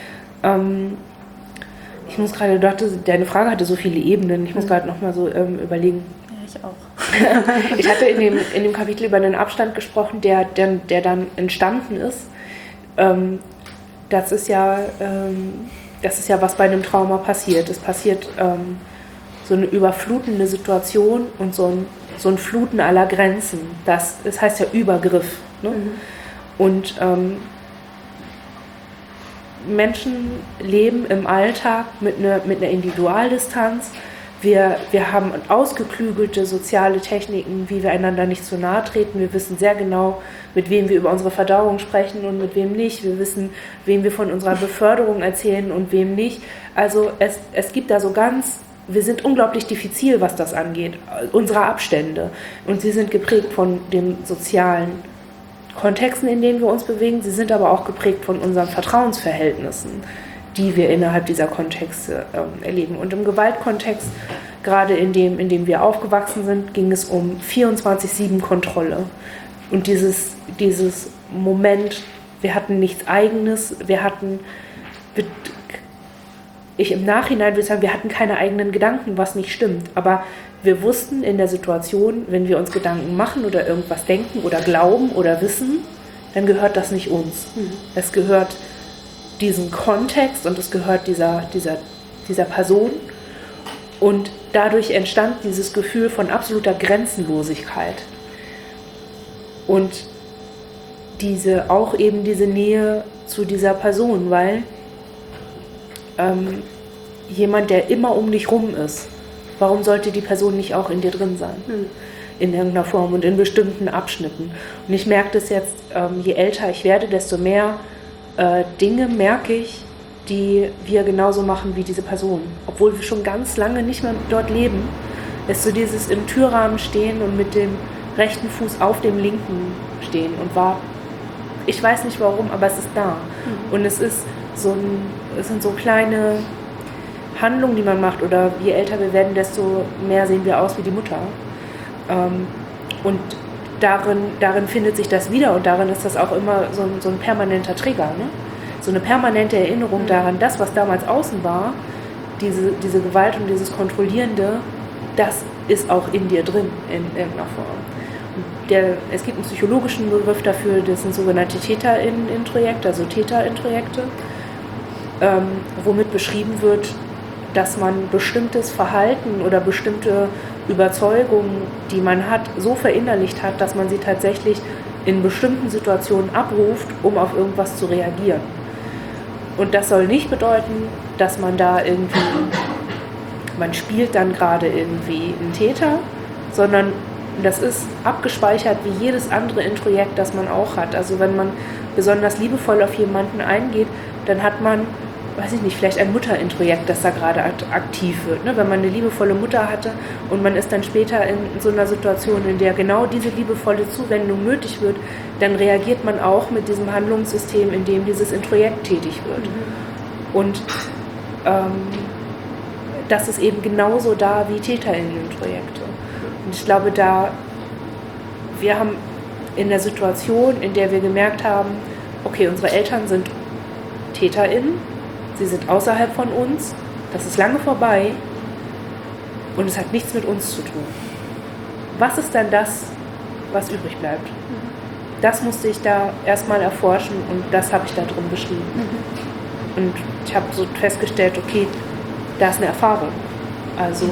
Ich muss gerade, deine Frage hatte so viele Ebenen, ich muss gerade nochmal so überlegen. Ja, ich auch. Ich hatte in dem Kapitel über einen Abstand gesprochen, der dann entstanden ist. Das ist ja, was bei einem Trauma passiert. Es passiert so eine überflutende Situation und so ein Fluten aller Grenzen. Das heißt ja Übergriff. Ne? Und Menschen leben im Alltag mit einer Individualdistanz. Wir haben ausgeklügelte soziale Techniken, wie wir einander nicht zu nahe treten. Wir wissen sehr genau, mit wem wir über unsere Verdauung sprechen und mit wem nicht. Wir wissen, wem wir von unserer Beförderung erzählen und wem nicht. Also es gibt da so wir sind unglaublich diffizil, was das angeht, unsere Abstände. Und sie sind geprägt von den sozialen Kontexten, in denen wir uns bewegen. Sie sind aber auch geprägt von unseren Vertrauensverhältnissen, die wir innerhalb dieser Kontexte erleben. Und im Gewaltkontext, gerade in dem wir aufgewachsen sind, ging es um 24/7-Kontrolle. Und dieses Moment, wir hatten nichts Eigenes, im Nachhinein würde ich sagen, wir hatten keine eigenen Gedanken, was nicht stimmt. Aber wir wussten in der Situation, wenn wir uns Gedanken machen oder irgendwas denken oder glauben oder wissen, dann gehört das nicht uns. Es gehört diesem Kontext und es gehört dieser Person. Und dadurch entstand dieses Gefühl von absoluter Grenzenlosigkeit. Und auch eben diese Nähe zu dieser Person, weil jemand, der immer um dich rum ist, warum sollte die Person nicht auch in dir drin sein? In irgendeiner Form und in bestimmten Abschnitten. Und ich merke das jetzt, je älter ich werde, desto mehr Dinge merke ich, die wir genauso machen wie diese Person. Obwohl wir schon ganz lange nicht mehr dort leben, ist so dieses im Türrahmen stehen und mit dem rechten Fuß auf dem linken stehen und warten. Ich weiß nicht warum, aber es ist da. Und es sind so kleine Handlungen, die man macht, oder je älter wir werden, desto mehr sehen wir aus wie die Mutter. Und darin findet sich das wieder und darin ist das auch immer so ein permanenter Trigger, ne? So eine permanente Erinnerung daran, das, was damals außen war, diese Gewalt und dieses Kontrollierende, das ist auch in dir drin in irgendeiner Form. Es gibt einen psychologischen Begriff dafür, das sind sogenannte Täter-Introjekte, also Täter-Introjekte, womit beschrieben wird, dass man bestimmtes Verhalten oder bestimmte Überzeugungen, die man hat, so verinnerlicht hat, dass man sie tatsächlich in bestimmten Situationen abruft, um auf irgendwas zu reagieren. Und das soll nicht bedeuten, dass man da irgendwie, man spielt dann gerade irgendwie einen Täter, sondern das ist abgespeichert wie jedes andere Introjekt, das man auch hat. Also wenn man besonders liebevoll auf jemanden eingeht, dann hat man, weiß ich nicht, vielleicht ein Mutterintrojekt, das da gerade aktiv wird. Ne? Wenn man eine liebevolle Mutter hatte und man ist dann später in so einer Situation, in der genau diese liebevolle Zuwendung nötig wird, dann reagiert man auch mit diesem Handlungssystem, in dem dieses Introjekt tätig wird. Und das ist eben genauso da wie TäterInnen-Introjekte. Und ich glaube, wir haben in der Situation, in der wir gemerkt haben, okay, unsere Eltern sind TäterInnen, sie sind außerhalb von uns, das ist lange vorbei und es hat nichts mit uns zu tun. Was ist dann das, was übrig bleibt? Das musste ich da erstmal erforschen und das habe ich da drin beschrieben. Und ich habe so festgestellt, okay, da ist eine Erfahrung. Also,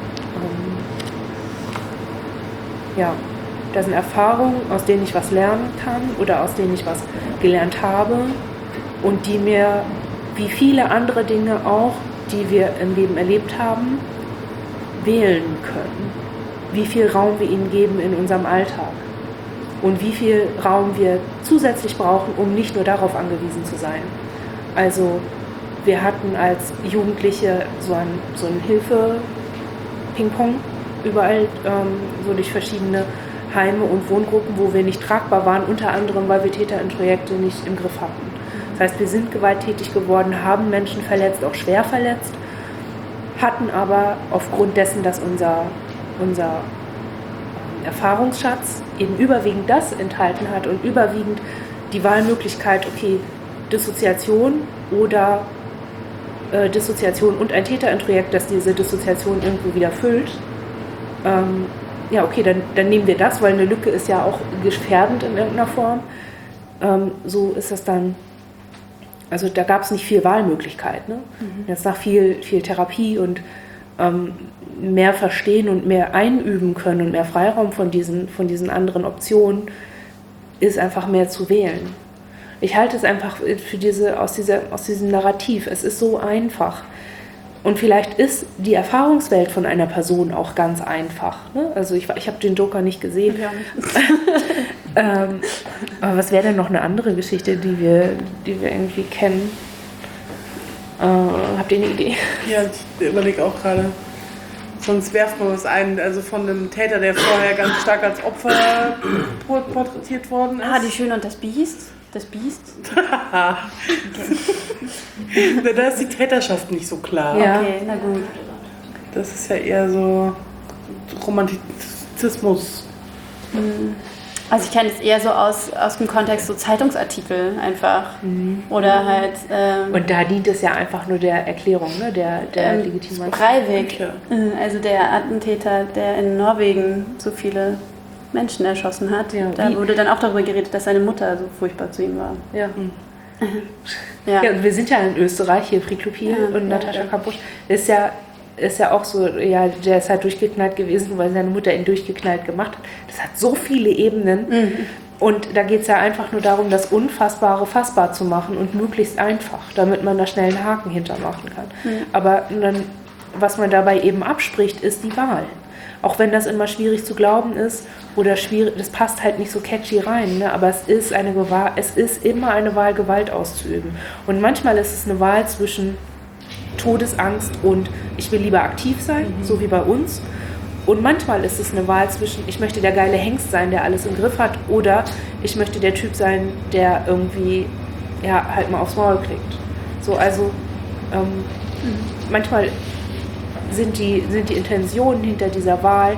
da sind Erfahrungen, aus denen ich was lernen kann oder aus denen ich was gelernt habe und die mir, wie viele andere Dinge auch, die wir im Leben erlebt haben, wählen können. Wie viel Raum wir ihnen geben in unserem Alltag und wie viel Raum wir zusätzlich brauchen, um nicht nur darauf angewiesen zu sein. Also wir hatten als Jugendliche so ein Hilfe-Ping-Pong überall, so durch verschiedene Heime und Wohngruppen, wo wir nicht tragbar waren, unter anderem, weil wir Täterintrojekte nicht im Griff hatten. Das heißt, wir sind gewalttätig geworden, haben Menschen verletzt, auch schwer verletzt, hatten aber aufgrund dessen, dass unser Erfahrungsschatz eben überwiegend das enthalten hat und überwiegend die Wahlmöglichkeit, okay, Dissoziation oder Dissoziation und ein Täterintrojekt, das diese Dissoziation irgendwo wieder füllt. Okay, dann nehmen wir das, weil eine Lücke ist ja auch gefährdend in irgendeiner Form. So ist das dann, also da gab es nicht viel Wahlmöglichkeit. Ne? Jetzt nach viel Therapie und mehr verstehen und mehr einüben können und mehr Freiraum von diesen anderen Optionen ist einfach mehr zu wählen. Ich halte es einfach für aus diesem Narrativ. Es ist so einfach. Und vielleicht ist die Erfahrungswelt von einer Person auch ganz einfach. Ne? Also ich habe den Joker nicht gesehen. Ja. Aber was wäre denn noch eine andere Geschichte, die wir irgendwie kennen? Habt ihr eine Idee? Ja, ich überlege auch gerade. Sonst werft man was ein, also von einem Täter, der vorher ganz stark als Opfer porträtiert worden ist. Die Schöne und das Biest. Das Biest? Okay. Da ist die Täterschaft nicht so klar. Ja. Okay, na gut. Das ist ja eher so Romantizismus. Also ich kenne es eher so aus dem Kontext so Zeitungsartikel einfach. Oder halt... und da dient es ja einfach nur der Erklärung, ne? der Legitimation. Breivik, also der Attentäter, der in Norwegen so viele Menschen erschossen hat. Ja, da wurde dann auch darüber geredet, dass seine Mutter so furchtbar zu ihm war. Ja. Ja, und wir sind ja in Österreich, hier Friklupil und Natascha Kampusch. Ist ja auch so, ja, der ist halt durchgeknallt gewesen, weil seine Mutter ihn durchgeknallt gemacht hat. Das hat so viele Ebenen. Und da geht es ja einfach nur darum, das Unfassbare fassbar zu machen und möglichst einfach, damit man da schnell einen Haken hintermachen kann. Aber dann, was man dabei eben abspricht, ist die Wahl. Auch wenn das immer schwierig zu glauben ist oder schwierig, das passt halt nicht so catchy rein, ne? Aber es ist immer eine Wahl, Gewalt auszuüben. Und manchmal ist es eine Wahl zwischen Todesangst und ich will lieber aktiv sein, so wie bei uns. Und manchmal ist es eine Wahl zwischen ich möchte der geile Hengst sein, der alles im Griff hat, oder ich möchte der Typ sein, der irgendwie halt mal aufs Maul kriegt. So, also manchmal sind die Intentionen hinter dieser Wahl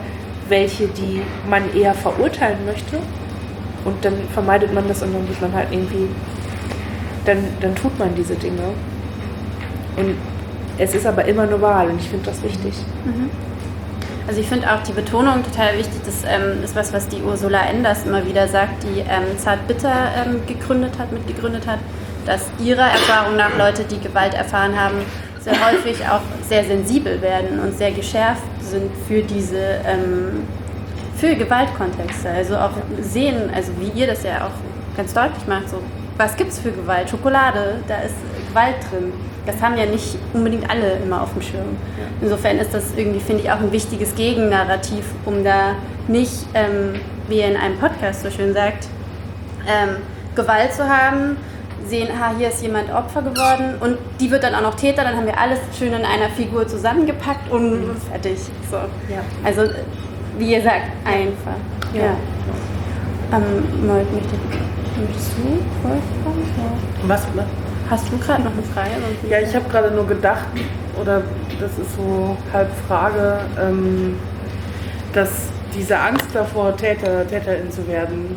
welche, die man eher verurteilen möchte. Und dann vermeidet man das und dann muss man halt irgendwie, dann tut man diese Dinge. Und es ist aber immer eine Wahl und ich finde das wichtig. Also ich finde auch die Betonung total wichtig, das ist was die Ursula Enders immer wieder sagt, die Zartbitter mitgegründet hat, dass ihrer Erfahrung nach Leute, die Gewalt erfahren haben, sehr häufig auch sehr sensibel werden und sehr geschärft sind für diese für Gewaltkontexte. Also auch sehen, also wie ihr das ja auch ganz deutlich macht, so was gibt's für Gewalt? Schokolade, da ist Gewalt drin. Das haben ja nicht unbedingt alle immer auf dem Schirm. Insofern ist das irgendwie, finde ich, auch ein wichtiges Gegennarrativ, um da nicht, wie ihr in einem Podcast so schön sagt, Gewalt zu haben, sehen, hier ist jemand Opfer geworden und die wird dann auch noch Täter, dann haben wir alles schön in einer Figur zusammengepackt und fertig. So. Ja. Also, wie ihr sagt, einfach. Ja. Möchtest du vorkommen? Ja. Was? Hast du gerade noch eine Frage? Ja, ich habe gerade nur gedacht, oder das ist so halb Frage, dass diese Angst davor, Täterin zu werden,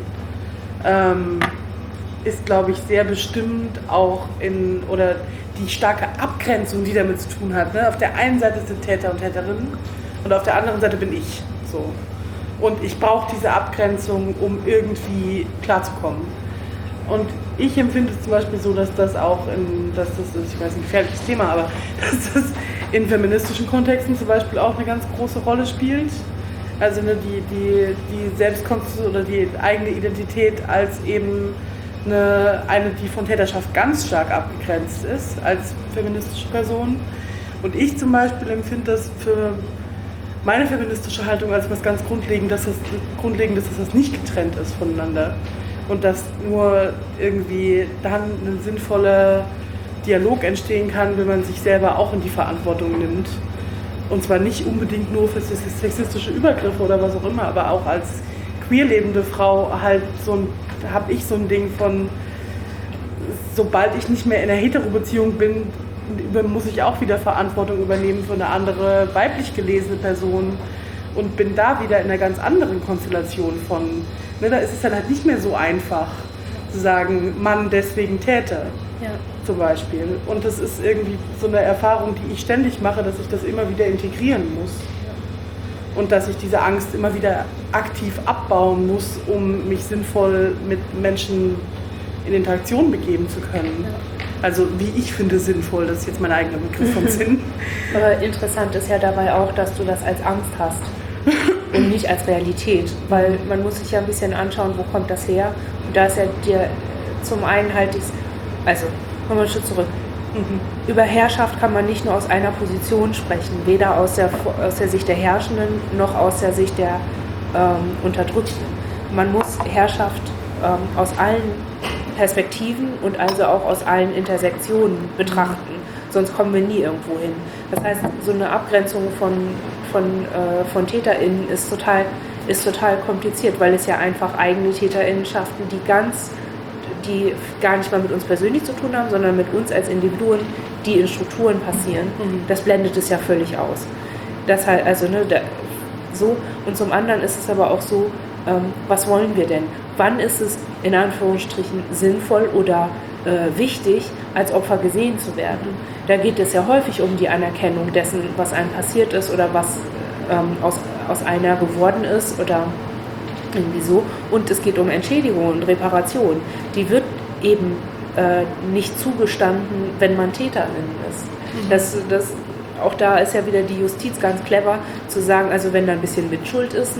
ist, glaube ich, sehr bestimmt auch oder die starke Abgrenzung, die damit zu tun hat. Ne? Auf der einen Seite sind Täter und Täterinnen und auf der anderen Seite bin ich. So. Und ich brauche diese Abgrenzung, um irgendwie klarzukommen. Und ich empfinde es zum Beispiel so, dass das auch das ist, ich weiß, ein gefährliches Thema, aber dass das in feministischen Kontexten zum Beispiel auch eine ganz große Rolle spielt. Also die Selbstkonstruktion oder die eigene Identität als eben eine, die von Täterschaft ganz stark abgegrenzt ist, als feministische Person. Und ich zum Beispiel empfinde das für meine feministische Haltung als was ganz Grundlegendes, dass das nicht getrennt ist voneinander. Und dass nur irgendwie dann ein sinnvoller Dialog entstehen kann, wenn man sich selber auch in die Verantwortung nimmt. Und zwar nicht unbedingt nur für sexistische Übergriffe oder was auch immer, aber auch als queer lebende Frau halt habe ich so ein Ding von, sobald ich nicht mehr in einer Hetero-Beziehung bin, muss ich auch wieder Verantwortung übernehmen für eine andere weiblich gelesene Person und bin da wieder in einer ganz anderen Konstellation von, da ist es dann halt nicht mehr so einfach zu sagen, Mann, deswegen Täter, zum Beispiel. Und das ist irgendwie so eine Erfahrung, die ich ständig mache, dass ich das immer wieder integrieren muss. Und dass ich diese Angst immer wieder aktiv abbauen muss, um mich sinnvoll mit Menschen in Interaktion begeben zu können. Also wie ich finde sinnvoll, das ist jetzt mein eigener Begriff von Sinn. Aber interessant ist ja dabei auch, dass du das als Angst hast und nicht als Realität. Weil man muss sich ja ein bisschen anschauen, wo kommt das her. Und da ist ja dir zum einen halt also kommen wir einen Schritt zurück. Über Herrschaft kann man nicht nur aus einer Position sprechen, weder aus der Sicht der Herrschenden noch aus der Sicht der Unterdrückten. Man muss Herrschaft aus allen Perspektiven und also auch aus allen Intersektionen betrachten, sonst kommen wir nie irgendwo hin. Das heißt, so eine Abgrenzung von TäterInnen ist total kompliziert, weil es ja einfach eigene TäterInnen schaffen, die gar nicht mal mit uns persönlich zu tun haben, sondern mit uns als Individuen, die in Strukturen passieren. Das blendet es ja völlig aus. Das halt, also, so. Und zum anderen ist es aber auch so, was wollen wir denn? Wann ist es in Anführungsstrichen sinnvoll oder wichtig, als Opfer gesehen zu werden? Da geht es ja häufig um die Anerkennung dessen, was einem passiert ist oder was aus einer geworden ist oder irgendwie so. Und es geht um Entschädigung und Reparation. Die wird eben nicht zugestanden, wenn man Täterin ist. Auch da ist ja wieder die Justiz ganz clever, zu sagen, also wenn da ein bisschen Mitschuld ist,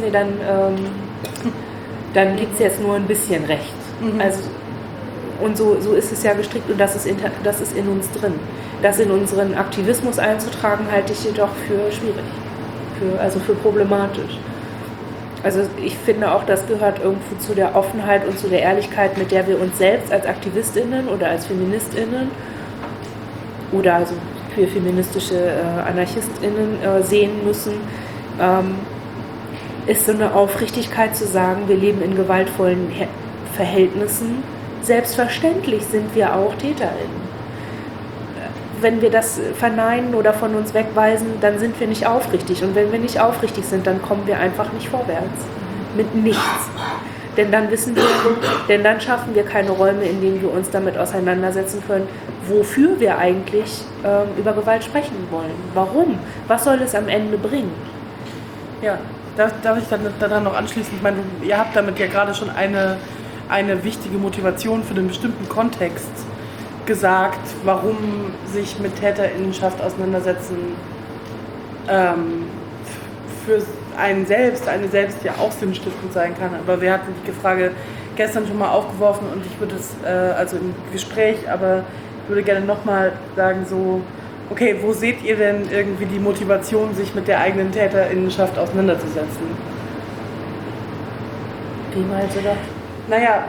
dann gibt es jetzt nur ein bisschen Recht. Also, und so ist es ja gestrickt und das ist in uns drin. Das in unseren Aktivismus einzutragen, halte ich jedoch für schwierig, für problematisch. Also ich finde auch, das gehört irgendwo zu der Offenheit und zu der Ehrlichkeit, mit der wir uns selbst als AktivistInnen oder als FeministInnen oder also für feministische AnarchistInnen sehen müssen, ist so eine Aufrichtigkeit zu sagen, wir leben in gewaltvollen Verhältnissen. Selbstverständlich sind wir auch TäterInnen. wenn wir das verneinen oder von uns wegweisen, dann sind wir nicht aufrichtig. Und wenn wir nicht aufrichtig sind, dann kommen wir einfach nicht vorwärts. Mit nichts. Denn dann schaffen wir keine Räume, in denen wir uns damit auseinandersetzen können, wofür wir eigentlich über Gewalt sprechen wollen. Warum? Was soll es am Ende bringen? Ja, darf ich dann daran noch anschließen? Ich meine, ihr habt damit ja gerade schon eine wichtige Motivation für den bestimmten Kontext gesagt, warum sich mit TäterInnenschaft auseinandersetzen für eine selbst ja auch sinnstiftend sein kann. Aber wir hatten die Frage gestern schon mal aufgeworfen und ich würde es, also im Gespräch, aber ich würde gerne nochmal sagen, so, okay, wo seht ihr denn irgendwie die Motivation, sich mit der eigenen TäterInnenschaft auseinanderzusetzen? Wie meinst du das? Naja,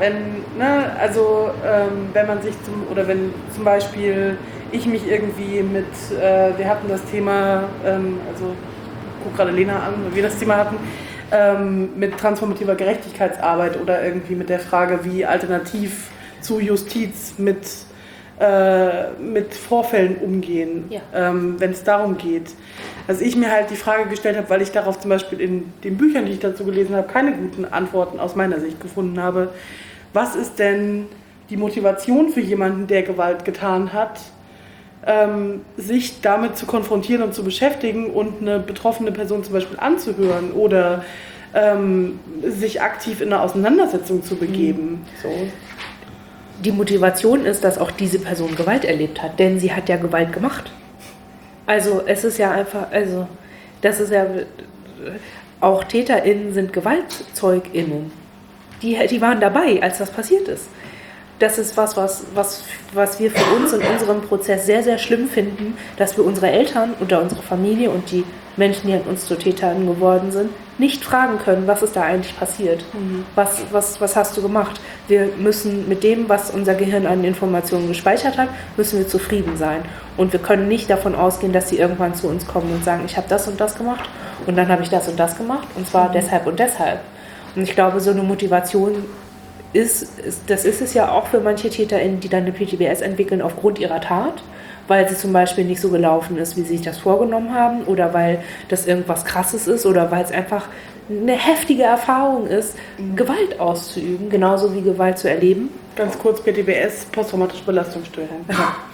wenn man sich wenn zum Beispiel ich mich irgendwie mit, wir hatten das Thema, also ich gucke gerade Lena an, weil wir das Thema hatten, mit transformativer Gerechtigkeitsarbeit oder irgendwie mit der Frage, wie alternativ zu Justiz mit Vorfällen umgehen, ja. Wenn es darum geht. Also ich mir halt die Frage gestellt habe, weil ich darauf zum Beispiel in den Büchern, die ich dazu gelesen habe, keine guten Antworten aus meiner Sicht gefunden habe. Was ist denn die Motivation für jemanden, der Gewalt getan hat, sich damit zu konfrontieren und zu beschäftigen und eine betroffene Person zum Beispiel anzuhören oder sich aktiv in eine Auseinandersetzung zu begeben? So. Die Motivation ist, dass auch diese Person Gewalt erlebt hat, denn sie hat ja Gewalt gemacht. Also es ist ja einfach, also das ist ja, auch TäterInnen sind GewaltzeugInnen. Die waren dabei, als das passiert ist. Das ist was wir für uns in unserem Prozess sehr, sehr schlimm finden, dass wir unsere Eltern oder unsere Familie und die Menschen, die an uns zu TäterInnen geworden sind, nicht fragen können, was ist da eigentlich passiert? Was hast du gemacht? Wir müssen mit dem, was unser Gehirn an Informationen gespeichert hat, müssen wir zufrieden sein. Und wir können nicht davon ausgehen, dass sie irgendwann zu uns kommen und sagen, ich habe das und das gemacht und dann habe ich das und das gemacht und zwar deshalb und deshalb. Und ich glaube, so eine Motivation ist es ja auch für manche TäterInnen, die dann eine PTBS entwickeln aufgrund ihrer Tat, weil sie zum Beispiel nicht so gelaufen ist, wie sie sich das vorgenommen haben oder weil das irgendwas Krasses ist oder weil es einfach eine heftige Erfahrung ist, Gewalt auszuüben, genauso wie Gewalt zu erleben. Ganz kurz, PTBS, posttraumatische Belastungsstörung.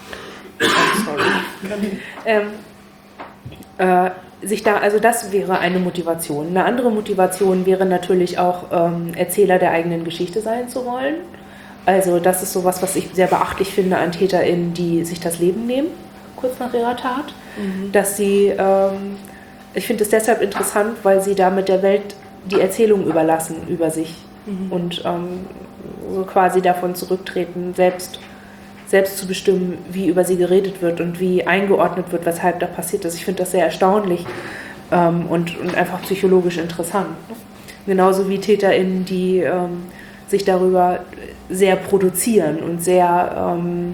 Also das wäre eine Motivation. Eine andere Motivation wäre natürlich auch, Erzähler der eigenen Geschichte sein zu wollen. Also das ist sowas, was ich sehr beachtlich finde an TäterInnen, die sich das Leben nehmen, kurz nach ihrer Tat. Dass sie, ich finde es deshalb interessant, weil sie damit der Welt die Erzählung überlassen über sich und so quasi davon zurücktreten, selbst zu bestimmen, wie über sie geredet wird und wie eingeordnet wird, weshalb da passiert ist. Ich finde das sehr erstaunlich und einfach psychologisch interessant. Ne? Genauso wie TäterInnen, die sich darüber sehr produzieren und sehr,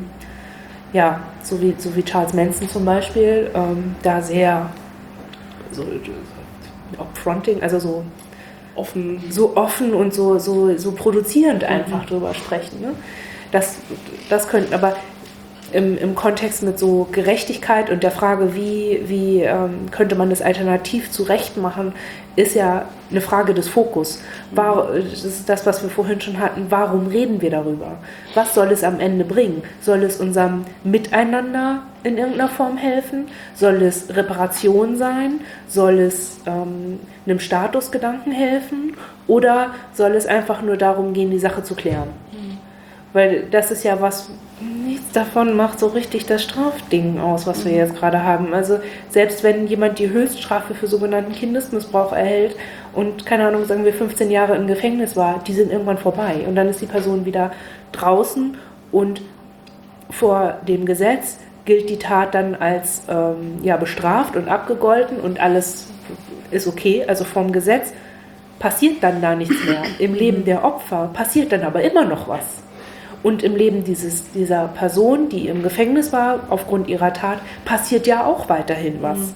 so wie Charles Manson zum Beispiel, da sehr so upfronting, also so offen und so produzierend einfach drüber sprechen. Ne? Das könnten, aber im Kontext mit so Gerechtigkeit und der Frage, wie könnte man das alternativ zurechtmachen, ist ja eine Frage des Fokus. Das ist das, was wir vorhin schon hatten. Warum reden wir darüber? Was soll es am Ende bringen? Soll es unserem Miteinander in irgendeiner Form helfen? Soll es Reparation sein? Soll es einem Statusgedanken helfen? Oder soll es einfach nur darum gehen, die Sache zu klären? Weil das ist ja was, nichts davon macht so richtig das Strafding aus, was wir jetzt gerade haben. Also selbst wenn jemand die Höchststrafe für sogenannten Kindesmissbrauch erhält und, keine Ahnung, sagen wir 15 Jahre im Gefängnis war, die sind irgendwann vorbei. Und dann ist die Person wieder draußen und vor dem Gesetz gilt die Tat dann als bestraft und abgegolten und alles ist okay, also vorm Gesetz passiert dann da nichts mehr. Im Leben der Opfer passiert dann aber immer noch was. Und im Leben dieser Person, die im Gefängnis war, aufgrund ihrer Tat, passiert ja auch weiterhin was.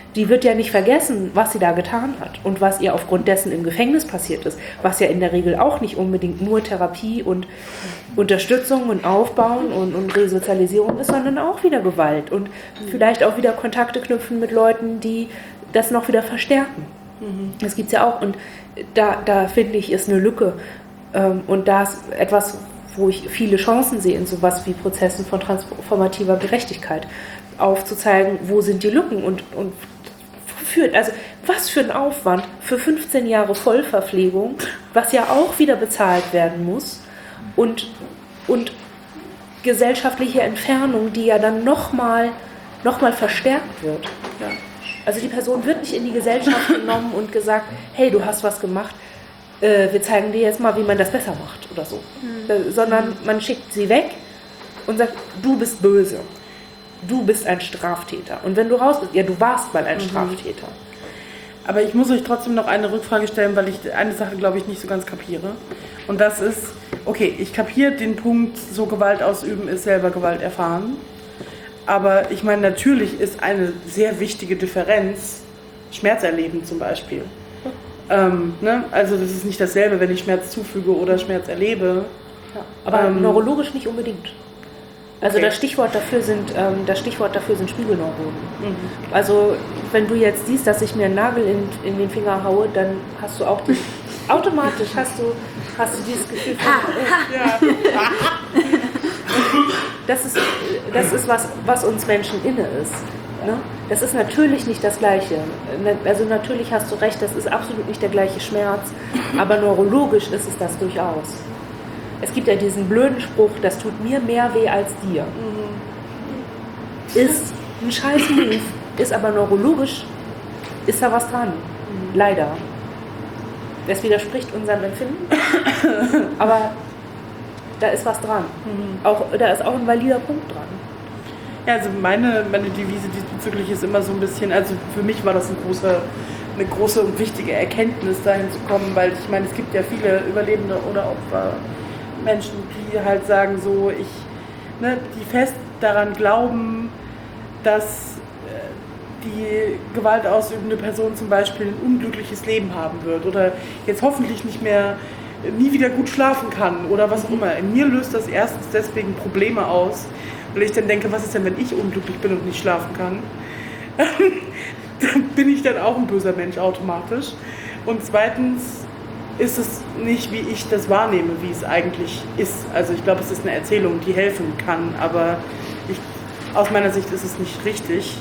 die wird ja nicht vergessen, was sie da getan hat und was ihr aufgrund dessen im Gefängnis passiert ist, was ja in der Regel auch nicht unbedingt nur Therapie und Unterstützung und Aufbauen und Resozialisierung ist, sondern auch wieder Gewalt und vielleicht auch wieder Kontakte knüpfen mit Leuten, die das noch wieder verstärken. Das gibt es ja auch und da finde ich, ist eine Lücke und da ist etwas, wo ich viele Chancen sehe in sowas wie Prozessen von transformativer Gerechtigkeit, aufzuzeigen, wo sind die Lücken und also was für ein Aufwand für 15 Jahre Vollverpflegung, was ja auch wieder bezahlt werden muss und gesellschaftliche Entfernung, die ja dann noch mal verstärkt wird. Ja. Also die Person wird nicht in die Gesellschaft genommen und gesagt, hey, du hast was gemacht, wir zeigen dir jetzt mal, wie man das besser macht oder so. Sondern man schickt sie weg und sagt, du bist böse. Du bist ein Straftäter. Und wenn du raus bist, ja, du warst mal ein Straftäter. Aber ich muss euch trotzdem noch eine Rückfrage stellen, weil ich eine Sache, glaube ich, nicht so ganz kapiere. Und das ist, okay, ich kapiere den Punkt, so Gewalt ausüben ist selber Gewalt erfahren. Aber ich meine, natürlich ist eine sehr wichtige Differenz Schmerz erleben zum Beispiel. Ne? Also das ist nicht dasselbe, wenn ich Schmerz zufüge oder Schmerz erlebe. Ja, aber neurologisch nicht unbedingt. Also okay. Das Stichwort dafür sind Spiegelneuronen. Also wenn du jetzt siehst, dass ich mir einen Nagel in den Finger haue, dann hast du auch automatisch hast du dieses Gefühl von, das ist was uns Menschen inne ist. Ne? Das ist natürlich nicht das Gleiche. Also natürlich hast du recht, das ist absolut nicht der gleiche Schmerz, aber neurologisch ist es das durchaus. Es gibt ja diesen blöden Spruch, das tut mir mehr weh als dir. Ist ein scheiß Move, ist aber neurologisch, ist da was dran. Leider. Das widerspricht unserem Empfinden, aber da ist was dran. Da ist auch ein valider Punkt dran. Ja, also meine Devise diesbezüglich ist immer so ein bisschen, also für mich war das eine große und wichtige Erkenntnis, dahin zu kommen, weil ich meine, es gibt ja viele Überlebende oder Opfer, Menschen, die halt sagen so, die fest daran glauben, dass die gewaltausübende Person zum Beispiel ein unglückliches Leben haben wird oder jetzt hoffentlich nie wieder gut schlafen kann oder was auch immer. In mir löst das erstens deswegen Probleme aus, weil ich dann denke, was ist denn, wenn ich unglücklich bin und nicht schlafen kann? Dann bin ich dann auch ein böser Mensch automatisch. Und zweitens ist es nicht, wie ich das wahrnehme, wie es eigentlich ist. Also ich glaube, es ist eine Erzählung, die helfen kann, aber aus meiner Sicht ist es nicht richtig.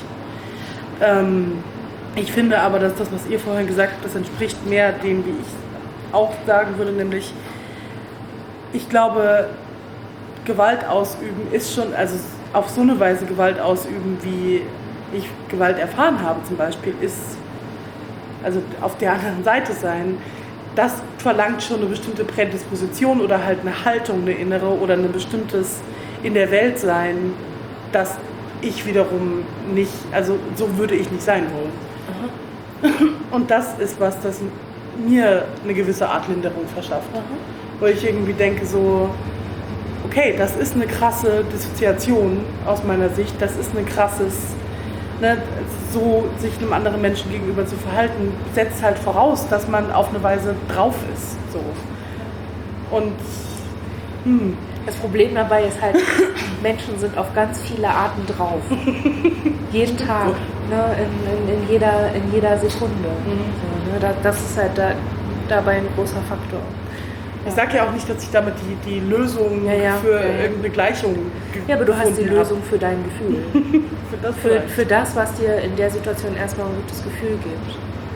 Ich finde aber, dass das, was ihr vorhin gesagt habt, das entspricht mehr dem, wie ich auch sagen würde, nämlich ich glaube, Gewalt ausüben ist schon, also auf so eine Weise Gewalt ausüben, wie ich Gewalt erfahren habe zum Beispiel, ist, also auf der anderen Seite sein, das verlangt schon eine bestimmte Prädisposition oder halt eine Haltung, eine innere oder ein bestimmtes in der Welt sein, das ich wiederum nicht, also so würde ich nicht sein wollen. Und das ist was, das mir eine gewisse Art Linderung verschafft. Wo ich irgendwie denke so, okay, das ist eine krasse Dissoziation aus meiner Sicht, das ist ein krasses, so sich einem anderen Menschen gegenüber zu verhalten, setzt halt voraus, dass man auf eine Weise drauf ist. So. Und das Problem dabei ist halt, Menschen sind auf ganz viele Arten drauf. Jeden Tag, ne, in jeder Sekunde. So, ne, das ist halt dabei ein großer Faktor. Ich sage ja auch nicht, dass ich damit die Lösung für irgendeine Gleichung Ja, aber du hast die Lösung für dein Gefühl. für das, was dir in der Situation erstmal ein gutes Gefühl gibt.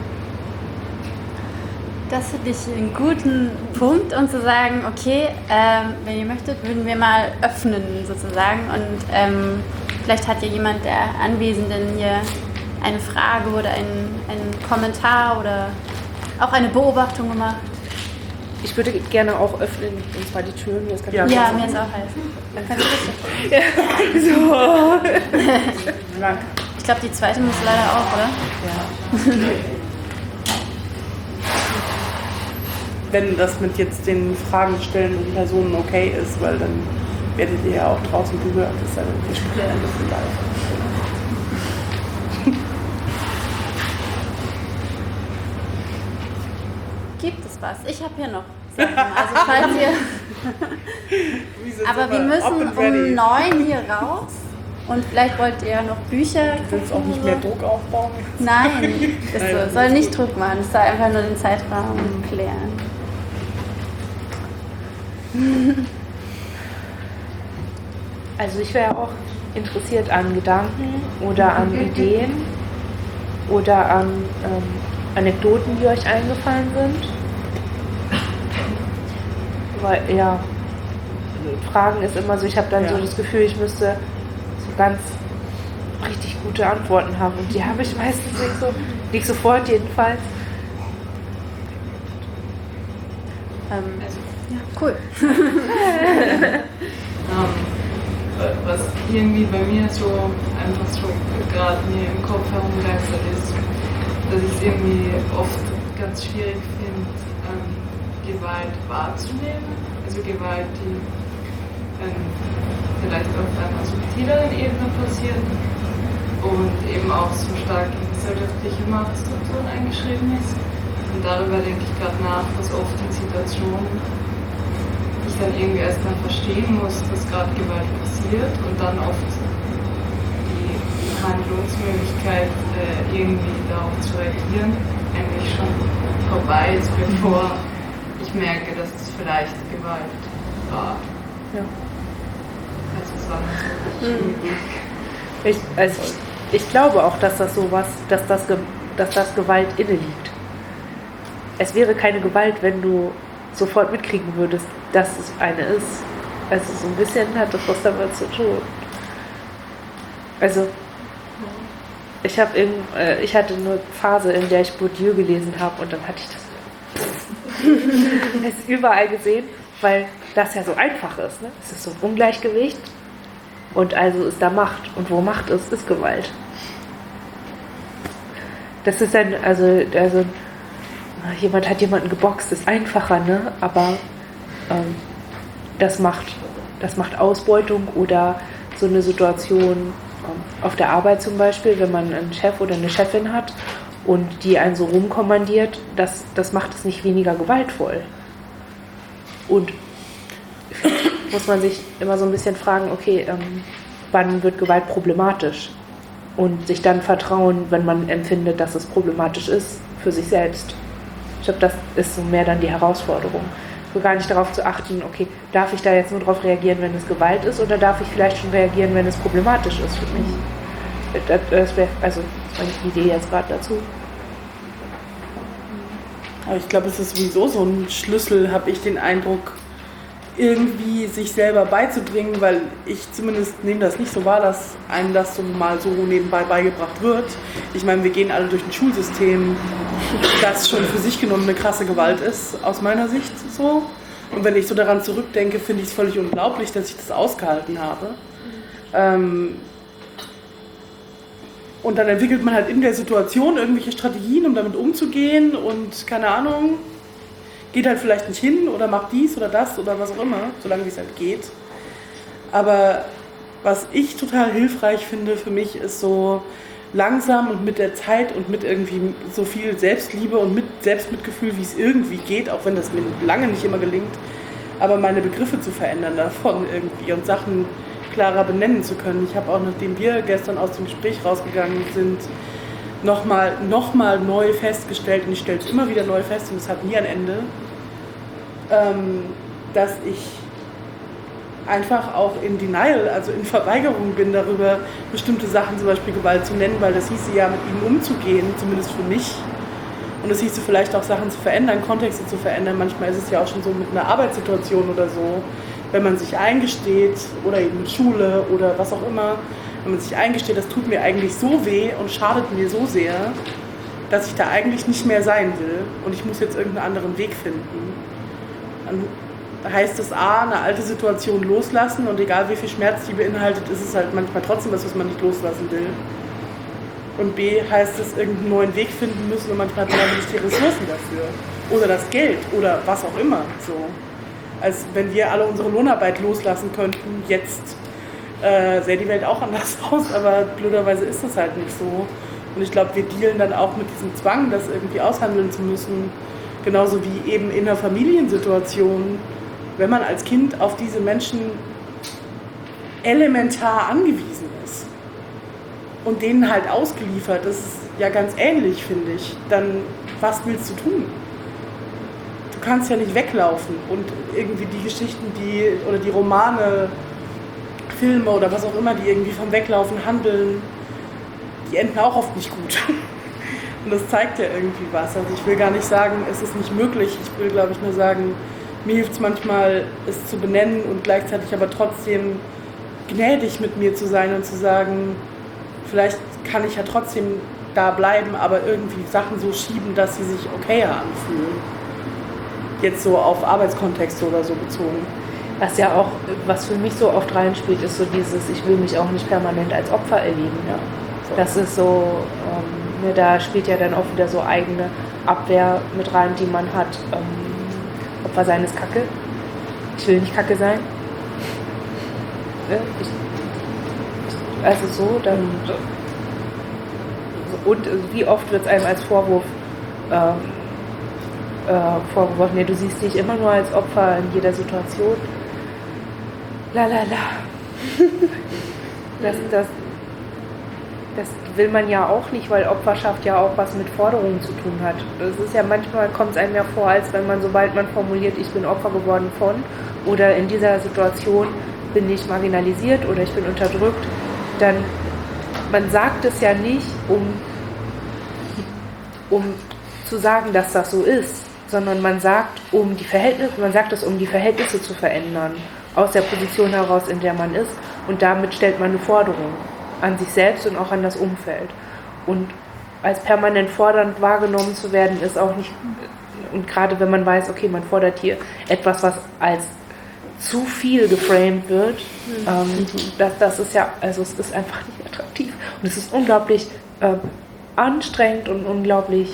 Das finde ich einen guten Punkt, um zu sagen, okay, wenn ihr möchtet, würden wir mal öffnen sozusagen und vielleicht hat ja jemand der Anwesenden hier eine Frage oder einen Kommentar oder auch eine Beobachtung gemacht. Ich würde gerne auch öffnen, und zwar die Türen. Mir ist mir ist auch heiß. Kannst du das? So. Ich glaube, die zweite muss leider auch, oder? Ja. Wenn das mit jetzt den Fragen stellen und Personen okay ist, weil dann werdet ihr ja auch draußen gehört. Das ist ja ein Gespräch, ein bisschen live. was. Ich habe hier noch Sachen. Also falls ihr... Aber wir müssen um 9 hier raus. Und vielleicht wollt ihr noch Bücher. Du willst auch nicht mehr Druck aufbauen? Nein, ist so. Soll nicht Druck machen. Es soll einfach nur den Zeitraum klären. Also ich wäre auch interessiert an Gedanken oder an Ideen oder an Anekdoten, die euch eingefallen sind. Weil, ja, Fragen ist immer so, ich habe dann so das Gefühl, ich müsste so ganz richtig gute Antworten haben. Und die habe ich meistens nicht sofort jedenfalls. Ja, cool. Was irgendwie bei mir so einfach so gerade mir im Kopf herumgeistert ist, dass ich es irgendwie oft ganz schwierig finde, Gewalt wahrzunehmen. Also Gewalt, die vielleicht auf einer subtileren Ebene passiert und eben auch so stark in gesellschaftliche Machtstrukturen eingeschrieben ist. Und darüber denke ich gerade nach, was oft in Situationen ich dann irgendwie erstmal verstehen muss, dass gerade Gewalt passiert und dann oft die Handlungsmöglichkeit, irgendwie darauf zu reagieren, eigentlich schon vorbei ist, bevor ich merke, dass es vielleicht Gewalt war. Ja. Also Ich glaube auch, dass das sowas, dass das Gewalt inne liegt. Es wäre keine Gewalt, wenn du sofort mitkriegen würdest, dass es eine ist. Also so ein bisschen hat das was damit zu tun. Also ich hatte eine Phase, in der ich Bourdieu gelesen habe und dann hatte ich das überall gesehen, weil das ja so einfach ist. Ne? Es ist so ein Ungleichgewicht und also ist da Macht. Und wo Macht ist, ist Gewalt. Das ist jemand hat jemanden geboxt, ist einfacher, ne? Aber das macht Ausbeutung oder so eine Situation auf der Arbeit zum Beispiel, wenn man einen Chef oder eine Chefin hat und die einen so rumkommandiert, das macht es nicht weniger gewaltvoll. Und muss man sich immer so ein bisschen fragen, okay, wann wird Gewalt problematisch? Und sich dann vertrauen, wenn man empfindet, dass es problematisch ist, für sich selbst. Ich glaube, das ist so mehr dann die Herausforderung. So gar nicht darauf zu achten, okay, darf ich da jetzt nur darauf reagieren, wenn es Gewalt ist, oder darf ich vielleicht schon reagieren, wenn es problematisch ist für mich? Das wäre meine Idee jetzt gerade dazu. Aber ich glaube, es ist sowieso so ein Schlüssel, habe ich den Eindruck, irgendwie sich selber beizubringen, weil ich zumindest nehme das nicht so wahr, dass einem das so mal so nebenbei beigebracht wird. Ich meine, wir gehen alle durch ein Schulsystem, das schon für sich genommen eine krasse Gewalt ist, aus meiner Sicht so. Und wenn ich so daran zurückdenke, finde ich es völlig unglaublich, dass ich das ausgehalten habe. Und dann entwickelt man halt in der Situation irgendwelche Strategien, um damit umzugehen und keine Ahnung, geht halt vielleicht nicht hin oder macht dies oder das oder was auch immer, solange es halt geht. Aber was ich total hilfreich finde für mich, ist so langsam und mit der Zeit und mit irgendwie so viel Selbstliebe und mit Selbstmitgefühl, wie es irgendwie geht, auch wenn das mir lange nicht immer gelingt, aber meine Begriffe zu verändern davon irgendwie und Sachen klarer benennen zu können. Ich habe auch, nachdem wir gestern aus dem Gespräch rausgegangen sind, nochmal neu festgestellt, und ich stelle es immer wieder neu fest und es hat nie ein Ende, dass ich einfach auch in Denial, also in Verweigerung bin darüber, bestimmte Sachen, zum Beispiel Gewalt zu nennen, weil das hieße ja, mit ihnen umzugehen, zumindest für mich. Und es hieße vielleicht auch Sachen zu verändern, Kontexte zu verändern. Manchmal ist es ja auch schon so mit einer Arbeitssituation oder so, wenn man sich eingesteht, oder eben mit Schule oder was auch immer, wenn man sich eingesteht, das tut mir eigentlich so weh und schadet mir so sehr, dass ich da eigentlich nicht mehr sein will und ich muss jetzt irgendeinen anderen Weg finden. Dann heißt es A, eine alte Situation loslassen, und egal wie viel Schmerz die beinhaltet, ist es halt manchmal trotzdem was man nicht loslassen will. Und B, heißt es irgendeinen neuen Weg finden müssen, und manchmal hat man nicht die Ressourcen dafür. Oder das Geld oder was auch immer. So. Als wenn wir alle unsere Lohnarbeit loslassen könnten, jetzt sähe die Welt auch anders aus, aber blöderweise ist das halt nicht so. Und ich glaube, wir dealen dann auch mit diesem Zwang, das irgendwie aushandeln zu müssen, Genauso wie eben in einer Familiensituation, wenn man als Kind auf diese Menschen elementar angewiesen ist und denen halt ausgeliefert, das ist ja ganz ähnlich, finde ich. Dann, was willst du tun? Du kannst ja nicht weglaufen und irgendwie die Geschichten, oder die Romane, Filme oder was auch immer, die irgendwie vom Weglaufen handeln, die enden auch oft nicht gut. Und das zeigt ja irgendwie was. Also ich will gar nicht sagen, es ist nicht möglich. Ich will, glaube ich, nur sagen, mir hilft es manchmal, es zu benennen und gleichzeitig aber trotzdem gnädig mit mir zu sein und zu sagen, vielleicht kann ich ja trotzdem da bleiben, aber irgendwie Sachen so schieben, dass sie sich okayer anfühlen. Jetzt so auf Arbeitskontexte oder so bezogen. Was ja auch, was für mich so oft reinspielt, ist so dieses, ich will mich auch nicht permanent als Opfer erleben. Ja. Das ist so, da spielt ja dann auch wieder so eigene Abwehr mit rein, die man hat. Opfer sein ist Kacke. Ich will nicht Kacke sein. Also so, dann. Und wie oft wird es einem als Vorwurf vorgeworfen, ja, du siehst dich immer nur als Opfer in jeder Situation. La. Das will man ja auch nicht, weil Opferschaft ja auch was mit Forderungen zu tun hat. Das ist ja manchmal, kommt es einem ja vor, als wenn man, sobald man formuliert, ich bin Opfer geworden von, oder in dieser Situation bin ich marginalisiert oder ich bin unterdrückt, dann, man sagt es ja nicht, um zu sagen, dass das so ist, sondern man sagt, um die Verhältnisse zu verändern, aus der Position heraus, in der man ist, und damit stellt man eine Forderung an sich selbst und auch an das Umfeld. Und als permanent fordernd wahrgenommen zu werden, ist auch nicht, und gerade wenn man weiß, okay, man fordert hier etwas, was als zu viel geframed wird, das ist ja, also es ist einfach nicht attraktiv. Und es ist unglaublich anstrengend und unglaublich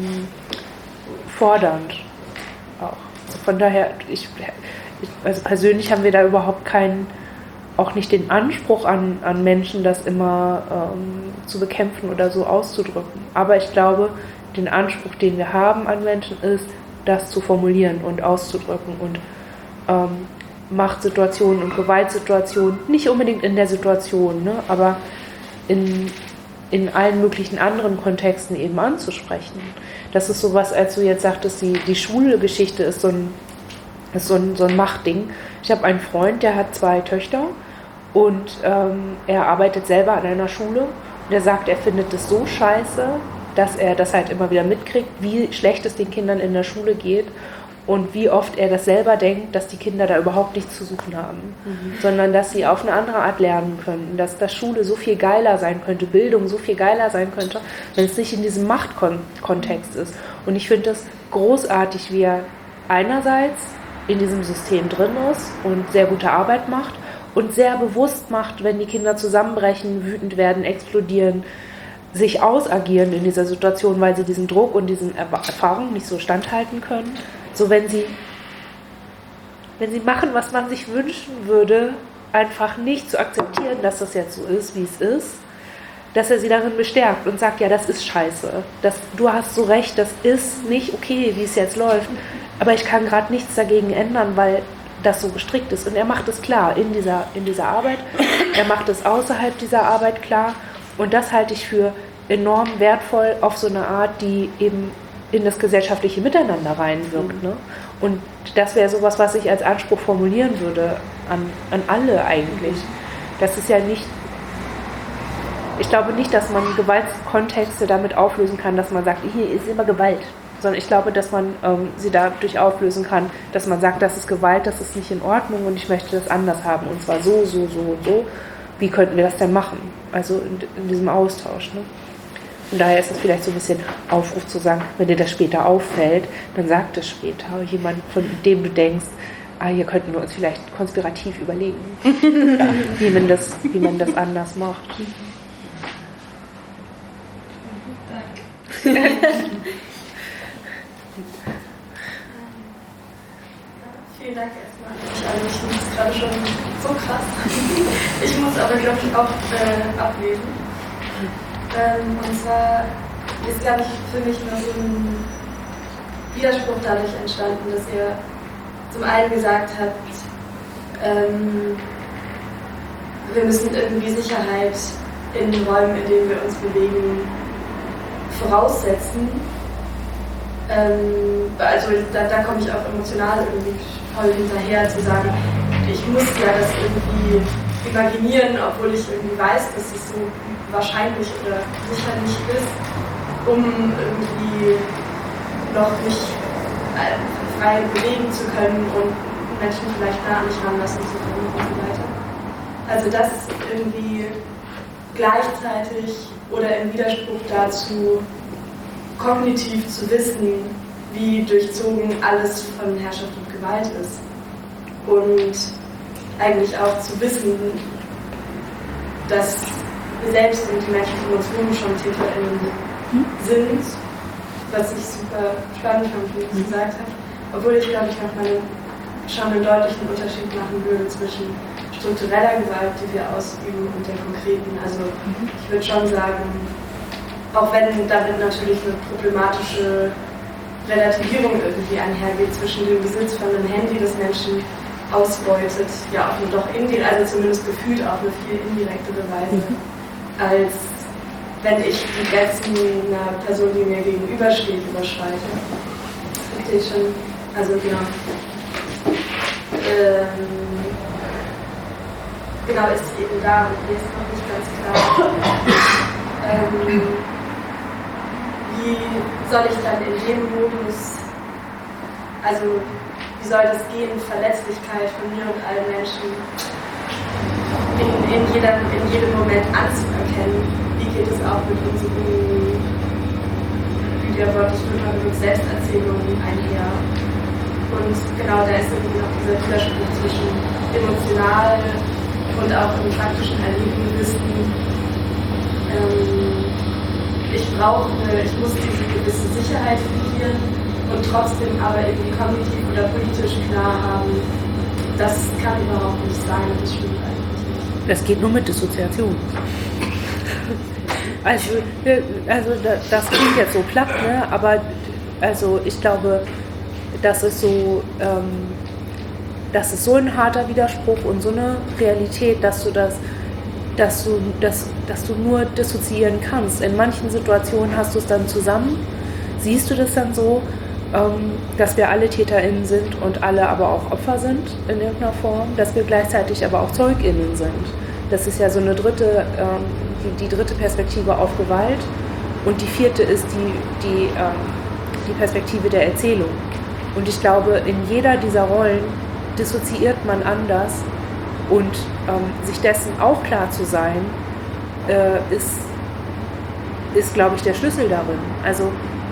fordernd auch. Also von daher, also persönlich haben wir da überhaupt auch nicht den Anspruch an Menschen, das immer zu bekämpfen oder so auszudrücken. Aber ich glaube, den Anspruch, den wir haben an Menschen, ist, das zu formulieren und auszudrücken und Machtsituationen und Gewaltsituationen, nicht unbedingt in der Situation, ne, aber in allen möglichen anderen Kontexten eben anzusprechen. Das ist sowas, als du jetzt sagtest, die Schulgeschichte ist so ein Machtding. Ich habe einen Freund, der hat 2 Töchter und er arbeitet selber an einer Schule und er sagt, er findet es so scheiße, dass er das halt immer wieder mitkriegt, wie schlecht es den Kindern in der Schule geht und wie oft er das selber denkt, dass die Kinder da überhaupt nichts zu suchen haben, sondern dass sie auf eine andere Art lernen können, dass Schule so viel geiler sein könnte, Bildung so viel geiler sein könnte, wenn es nicht in diesem Machtkontext ist. Und ich finde es großartig, wie er einerseits in diesem System drin ist und sehr gute Arbeit macht und sehr bewusst macht, wenn die Kinder zusammenbrechen, wütend werden, explodieren, sich ausagieren in dieser Situation, weil sie diesen Druck und diesen Erfahrungen nicht so standhalten können. So wenn sie machen, was man sich wünschen würde, einfach nicht zu akzeptieren, dass das jetzt so ist, wie es ist, dass er sie darin bestärkt und sagt, ja, das ist scheiße, du hast so recht, das ist nicht okay, wie es jetzt läuft, aber ich kann gerade nichts dagegen ändern, weil das so gestrickt ist. Und er macht es klar in dieser Arbeit, er macht es außerhalb dieser Arbeit klar und das halte ich für enorm wertvoll auf so eine Art, die eben in das gesellschaftliche Miteinander reinwirkt. Ne? Und das wäre sowas, was ich als Anspruch formulieren würde an alle eigentlich. Das ist ja nicht, ich glaube nicht, dass man Gewaltkontexte damit auflösen kann, dass man sagt, hier ist immer Gewalt. Sondern ich glaube, dass man sie dadurch auflösen kann, dass man sagt, das ist Gewalt, das ist nicht in Ordnung und ich möchte das anders haben. Und zwar so und so. Wie könnten wir das denn machen? Also in diesem Austausch. Ne? Und daher ist es vielleicht so ein bisschen Aufruf zu sagen, wenn dir das später auffällt, dann sag das später. Jemand, von dem du denkst, hier könnten wir uns vielleicht konspirativ überlegen, wie man das anders macht. Danke. Vielen Dank erstmal. Ich finde es gerade schon so krass. Ich muss aber, glaube ich, auch ablesen. Und zwar ist, glaube ich, für mich immer so Widerspruch dadurch entstanden, dass er zum einen gesagt hat, wir müssen irgendwie Sicherheit in den Räumen, in denen wir uns bewegen, voraussetzen. Also da komme ich auch emotional irgendwie voll hinterher, zu sagen, ich muss ja das irgendwie imaginieren, obwohl ich irgendwie weiß, dass es so wahrscheinlich oder sicher nicht ist, um irgendwie noch mich frei bewegen zu können und Menschen vielleicht nah an mich ranlassen zu können und so weiter. Also das irgendwie gleichzeitig oder im Widerspruch dazu, kognitiv zu wissen, wie durchzogen alles von Herrschaft und Gewalt ist. Und eigentlich auch zu wissen, dass wir selbst und die Menschen um uns herum schon TäterInnen sind, was ich super spannend fand, wie du gesagt hast. Obwohl ich, glaube ich, nochmal schon einen deutlichen Unterschied machen würde zwischen struktureller Gewalt, die wir ausüben, und der konkreten. Also ich würde schon sagen, auch wenn damit natürlich eine problematische Relativierung irgendwie einhergeht zwischen dem Besitz von einem Handy, das Menschen ausbeutet, ja auf eine doch indirekte, also zumindest gefühlt auf eine viel indirektere Weise, als wenn ich die Grenzen einer Person, die mir gegenübersteht, überschreite. Das ist schon, also genau. Genau, ist eben da und mir ist noch nicht ganz klar, wie soll ich dann in dem Modus, also wie soll das gehen, Verletzlichkeit von mir und allen Menschen in jedem Moment anzuerkennen? Wie geht es auch mit unseren, wie der Wort ich würde mal mit Selbsterzählungen einher? Und genau, da ist irgendwie noch dieser Widerspruch zwischen emotional und auch im praktischen Erleben wissen. Ich muss diese gewisse Sicherheit verlieren und trotzdem aber irgendwie kognitiv oder politisch klar haben, das kann überhaupt nicht sein, das stimmt eigentlich nicht. Das geht nur mit Dissoziation. Also das klingt jetzt so platt, ne? Aber also ich glaube, das ist so ein harter Widerspruch und so eine Realität, dass du nur dissoziieren kannst. In manchen Situationen hast du es dann zusammen, siehst du das dann so, dass wir alle TäterInnen sind und alle aber auch Opfer sind in irgendeiner Form, dass wir gleichzeitig aber auch ZeugInnen sind. Das ist ja so eine die dritte Perspektive auf Gewalt, und die vierte ist die Perspektive der Erzählung. Und ich glaube, in jeder dieser Rollen dissoziiert man anders, und sich dessen auch klar zu sein, ist, glaube ich, der Schlüssel darin. Also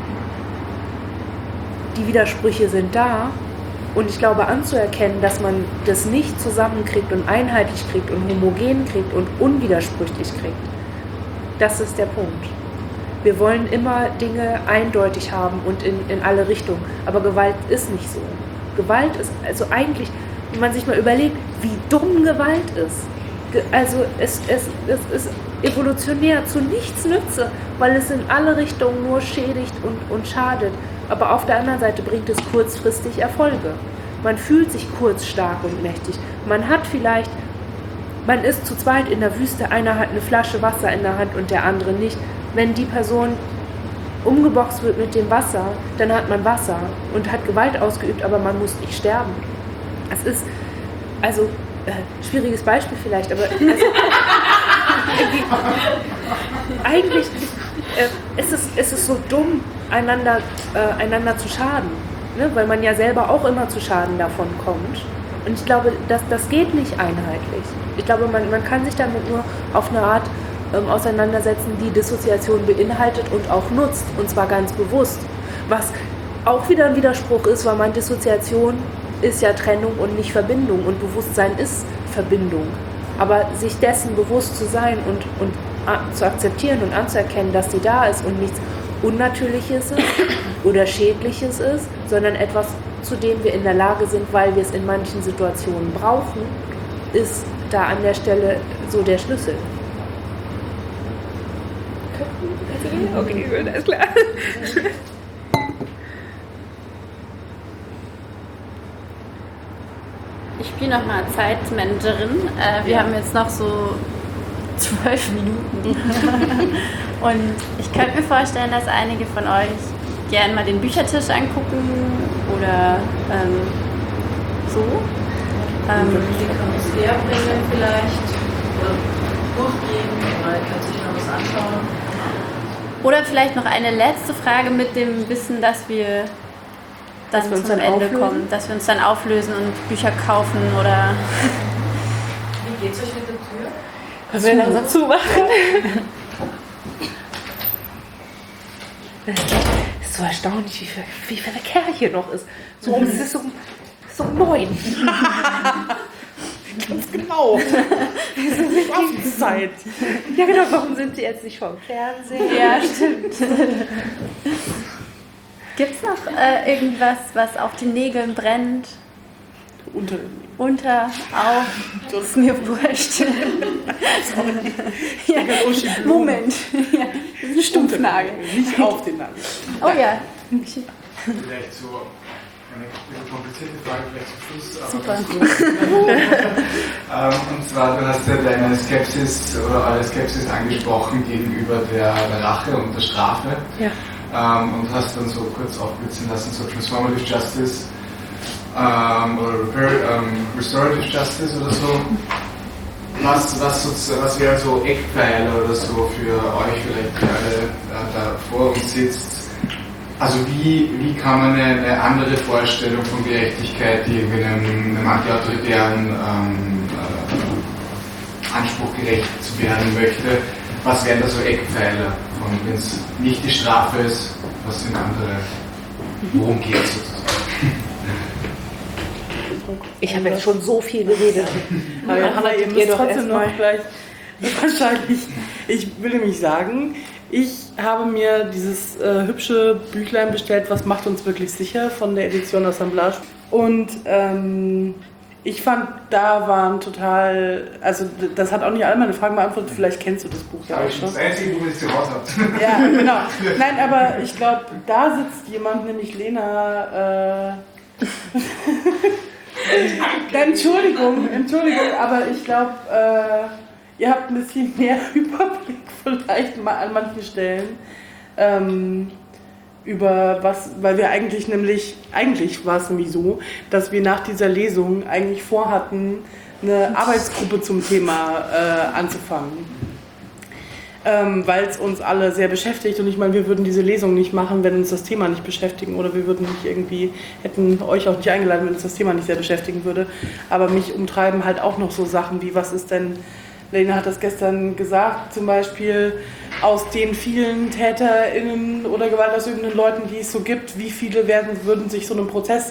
die Widersprüche sind da, und ich glaube, anzuerkennen, dass man das nicht zusammenkriegt und einheitlich kriegt und homogen kriegt und unwidersprüchlich kriegt, das ist der Punkt. Wir wollen immer Dinge eindeutig haben und in alle Richtungen, aber Gewalt ist nicht so. Gewalt ist, also eigentlich, wenn man sich mal überlegt, wie dumm Gewalt ist. Also es ist evolutionär zu nichts nütze, weil es in alle Richtungen nur schädigt und schadet. Aber auf der anderen Seite bringt es kurzfristig Erfolge. Man fühlt sich kurz stark und mächtig. Man ist zu zweit in der Wüste, einer hat eine Flasche Wasser in der Hand und der andere nicht. Wenn die Person umgeboxt wird mit dem Wasser, dann hat man Wasser und hat Gewalt ausgeübt, aber man muss nicht sterben. Es ist, also, schwieriges Beispiel vielleicht, aber eigentlich ist es so dumm, einander zu schaden, ne? Weil man ja selber auch immer zu Schaden davon kommt. Und ich glaube, das geht nicht einheitlich. Ich glaube, man kann sich damit nur auf eine Art auseinandersetzen, die Dissoziation beinhaltet und auch nutzt, und zwar ganz bewusst. Was auch wieder ein Widerspruch ist, weil man Dissoziation ist ja Trennung und nicht Verbindung, und Bewusstsein ist Verbindung. Aber sich dessen bewusst zu sein und zu akzeptieren und anzuerkennen, dass die da ist und nichts Unnatürliches ist oder Schädliches ist, sondern etwas, zu dem wir in der Lage sind, weil wir es in manchen Situationen brauchen, ist da an der Stelle so der Schlüssel. Okay, gut, alles klar. spiele nochmal Zeitmanagerin. Wir haben jetzt noch so 12 Minuten. Und ich könnte mir vorstellen, dass einige von euch gerne mal den Büchertisch angucken oder so. Die kann uns herbringen vielleicht, durchgehen, weil kann sich noch was anschauen. Oder vielleicht noch eine letzte Frage mit dem Wissen, dass wir dann uns zum dann Ende auflösen? kommen, dass wir uns dann auflösen und Bücher kaufen oder... Wie geht's euch mit der Tür? Können wir langsam zumachen? Es ist so erstaunlich, wie viel Verkehr hier noch ist. So, es ist so 9. Ganz genau. Wir sind nicht auf die Zeit. Ja genau, warum sind Sie jetzt nicht vom Fernsehen? Ja, stimmt. Gibt es noch irgendwas, was auf den Nägeln brennt? Unter, auf? Das ist mir wurscht. Ja. Moment. Ja. Das ist ein Stumpfnagel. Nicht auf den Nagel. Oh ja. Vielleicht so eine komplizierte Frage, vielleicht zum Schluss. Super. Und zwar, du hast ja deine Skepsis oder eure Skepsis angesprochen gegenüber der Rache und der Strafe. Ja. Und hast dann so kurz aufblitzen lassen, so Transformative Justice oder Restorative Justice oder so. Was wären so Eckpfeiler oder so für euch vielleicht, die alle da vor uns sitzt? Also wie kann man eine andere Vorstellung von Gerechtigkeit, die irgendwie einem antiautoritären Anspruch gerecht zu werden möchte, was wären da so Eckpfeiler, wenn es nicht die Strafe ist, was sind andere, worum geht es sozusagen? Ich habe jetzt schon so viel geredet. Aber Hanna, ihr müsst trotzdem noch gleich wahrscheinlich, ich will nämlich sagen, ich habe mir dieses hübsche Büchlein bestellt, was macht uns wirklich sicher, von der Edition Assemblage. Und ich fand, da waren total, also das hat auch nicht alle meine Fragen beantwortet, vielleicht kennst du das Buch ja auch schon. Das einzige Buch, das ich zu Hause habe. Ja, genau. Nein, aber ich glaube, da sitzt jemand, nämlich Lena. Entschuldigung, aber ich glaube, ihr habt ein bisschen mehr Überblick vielleicht mal an manchen Stellen über was, weil wir eigentlich war es nämlich so, dass wir nach dieser Lesung eigentlich vorhatten, eine Arbeitsgruppe zum Thema anzufangen. Weil es uns alle sehr beschäftigt und ich meine, wir würden diese Lesung nicht machen, wenn uns das Thema nicht beschäftigen oder wir würden nicht irgendwie, hätten euch auch nicht eingeladen, wenn uns das Thema nicht sehr beschäftigen würde. Aber mich umtreiben halt auch noch so Sachen wie, was ist denn, Lena hat das gestern gesagt, zum Beispiel aus den vielen TäterInnen oder gewaltausübenden Leuten, die es so gibt, wie viele würden sich so einem Prozess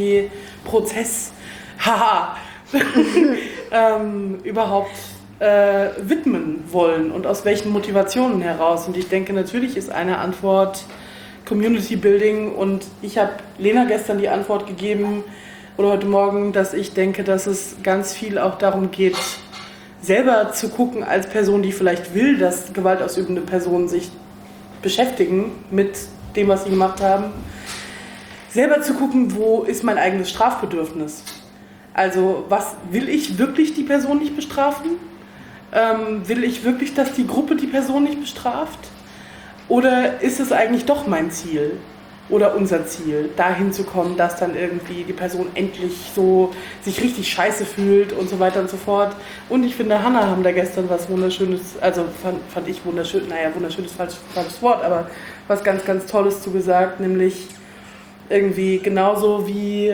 überhaupt widmen wollen und aus welchen Motivationen heraus. Und ich denke, natürlich ist eine Antwort Community Building und ich habe Lena gestern die Antwort gegeben oder heute Morgen, dass ich denke, dass es ganz viel auch darum geht, selber zu gucken als Person, die vielleicht will, dass gewaltausübende Personen sich beschäftigen mit dem, was sie gemacht haben, selber zu gucken, wo ist mein eigenes Strafbedürfnis. Also was will ich wirklich die Person nicht bestrafen? Will ich wirklich, dass die Gruppe die Person nicht bestraft? Oder ist es eigentlich doch mein Ziel oder unser Ziel, dahin zu kommen, dass dann irgendwie die Person endlich so sich richtig scheiße fühlt und so weiter und so fort. Und ich finde, Hanna haben da gestern was Wunderschönes, also fand ich wunderschön, wunderschön ist falsches Wort, aber was ganz, ganz Tolles zu gesagt, nämlich irgendwie genauso wie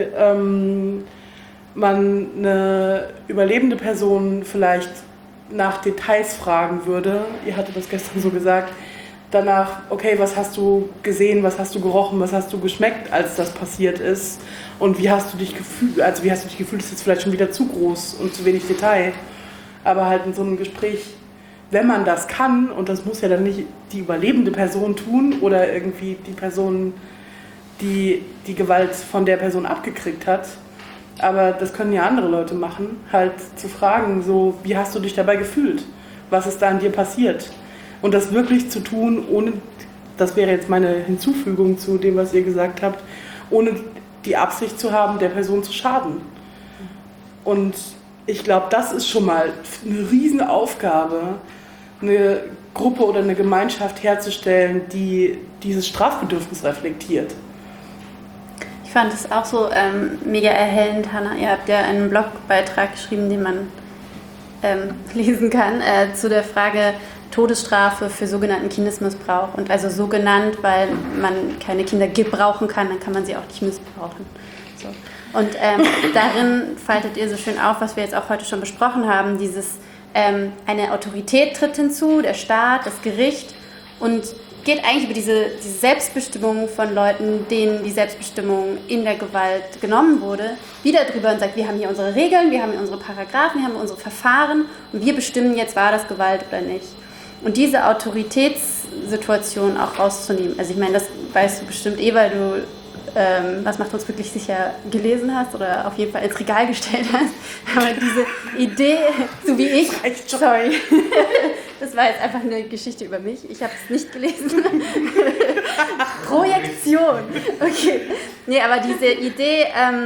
man eine überlebende Person vielleicht nach Details fragen würde, ihr hattet das gestern so gesagt, danach, okay, was hast du gesehen, was hast du gerochen, was hast du geschmeckt, als das passiert ist und wie hast du dich gefühlt, ist jetzt vielleicht schon wieder zu groß und zu wenig Detail, aber halt in so einem Gespräch, wenn man das kann, und das muss ja dann nicht die überlebende Person tun oder irgendwie die Person, die die Gewalt von der Person abgekriegt hat, aber das können ja andere Leute machen, halt zu fragen, so, wie hast du dich dabei gefühlt? Was ist da an dir passiert? Und das wirklich zu tun, ohne, das wäre jetzt meine Hinzufügung zu dem, was ihr gesagt habt, ohne die Absicht zu haben, der Person zu schaden. Und ich glaube, das ist schon mal eine Riesenaufgabe, eine Gruppe oder eine Gemeinschaft herzustellen, die dieses Strafbedürfnis reflektiert. Ich fand es auch so mega erhellend, Hannah. Ihr habt ja einen Blogbeitrag geschrieben, den man lesen kann, zu der Frage Todesstrafe für sogenannten Kindesmissbrauch. Und also so genannt, weil man keine Kinder gebrauchen kann, dann kann man sie auch nicht missbrauchen. So. Und darin faltet ihr so schön auf, was wir jetzt auch heute schon besprochen haben, dieses eine Autorität tritt hinzu, der Staat, das Gericht, und geht eigentlich über diese Selbstbestimmung von Leuten, denen die Selbstbestimmung in der Gewalt genommen wurde, wieder drüber und sagt, wir haben hier unsere Regeln, wir haben hier unsere Paragraphen, wir haben unsere Verfahren und wir bestimmen jetzt, war das Gewalt oder nicht. Und diese Autoritätssituation auch rauszunehmen. Also ich meine, das weißt du bestimmt weil du was macht uns wirklich sicher gelesen hast oder auf jeden Fall ins Regal gestellt hast. Aber diese Idee, so wie ich, sorry, das war jetzt einfach eine Geschichte über mich. Ich habe es nicht gelesen. Projektion. Okay. Nee, aber diese Idee,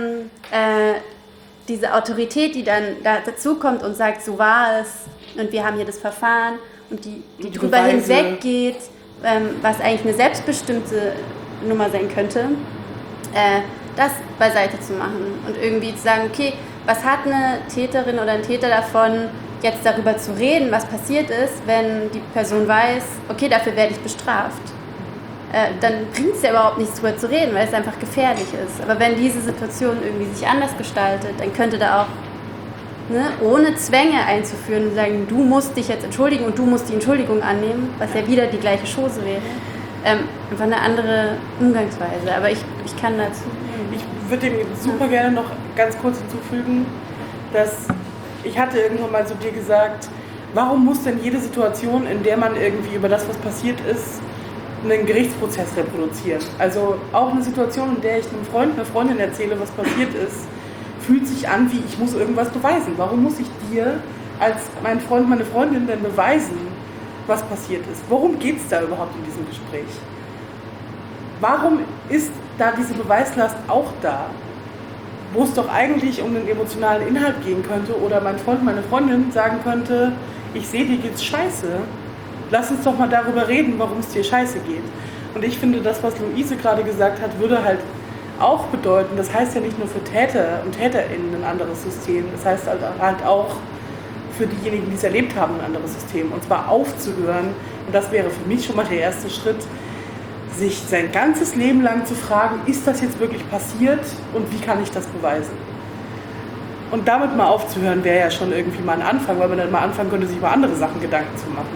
diese Autorität, die dann dazu kommt und sagt, so war es und wir haben hier das Verfahren und die drüber hinweggeht, was eigentlich eine selbstbestimmte Nummer sein könnte, das beiseite zu machen und irgendwie zu sagen, okay, was hat eine Täterin oder ein Täter davon, jetzt darüber zu reden, was passiert ist, wenn die Person weiß, okay, dafür werde ich bestraft. Dann bringt es ja überhaupt nichts drüber zu reden, weil es einfach gefährlich ist. Aber wenn diese Situation irgendwie sich anders gestaltet, dann könnte da auch ohne Zwänge einzuführen und sagen, du musst dich jetzt entschuldigen und du musst die Entschuldigung annehmen, was ja wieder die gleiche Chose wäre. Einfach eine andere Umgangsweise, aber ich kann dazu. Ich würde dem super gerne noch ganz kurz hinzufügen, dass ich hatte irgendwann mal zu dir gesagt, warum muss denn jede Situation, in der man irgendwie über das, was passiert ist, einen Gerichtsprozess reproduzieren? Also auch eine Situation, in der ich einem Freund, einer Freundin erzähle, was passiert ist, fühlt sich an, wie ich muss irgendwas beweisen. Warum muss ich dir als mein Freund, meine Freundin denn beweisen, was passiert ist? Worum geht es da überhaupt in diesem Gespräch? Warum ist da diese Beweislast auch da? Wo es doch eigentlich um einen emotionalen Inhalt gehen könnte oder mein Freund, meine Freundin sagen könnte, ich sehe, dir geht's scheiße. Lass uns doch mal darüber reden, warum es dir scheiße geht. Und ich finde, das, was Luise gerade gesagt hat, würde halt auch bedeuten, das heißt ja nicht nur für Täter und TäterInnen ein anderes System, das heißt halt auch für diejenigen, die es erlebt haben, ein anderes System. Und zwar aufzuhören, und das wäre für mich schon mal der erste Schritt, sich sein ganzes Leben lang zu fragen, ist das jetzt wirklich passiert und wie kann ich das beweisen? Und damit mal aufzuhören, wäre ja schon irgendwie mal ein Anfang, weil man dann mal anfangen könnte, sich über andere Sachen Gedanken zu machen.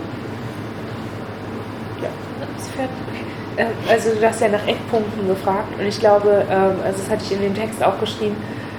Ja. Also du hast ja nach Eckpunkten gefragt und ich glaube, also das hatte ich in dem Text auch geschrieben,